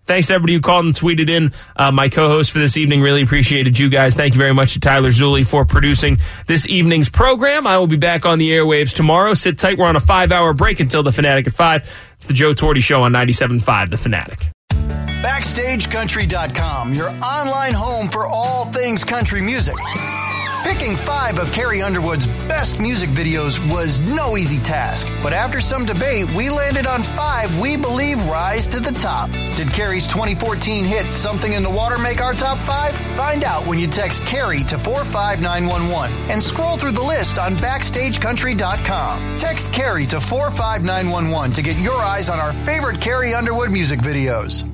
Thanks to everybody who called and tweeted in. My co-host for this evening, really appreciated you guys. Thank you very much to Tyler Zulli for producing this evening's program. I will be back on the airwaves tomorrow. Sit tight. We're on a 5-hour break until The Fanatic at 5. It's the Joe Torti Show on 97.5 The Fanatic. BackstageCountry.com, your online home for all things country music. Picking 5 of Carrie Underwood's best music videos was no easy task, but after some debate, we landed on 5 we believe rise to the top. Did Carrie's 2014 hit Something in the Water make our top 5? Find out when you text Carrie to 45911 and scroll through the list on BackstageCountry.com. Text Carrie to 45911 to get your eyes on our favorite Carrie Underwood music videos.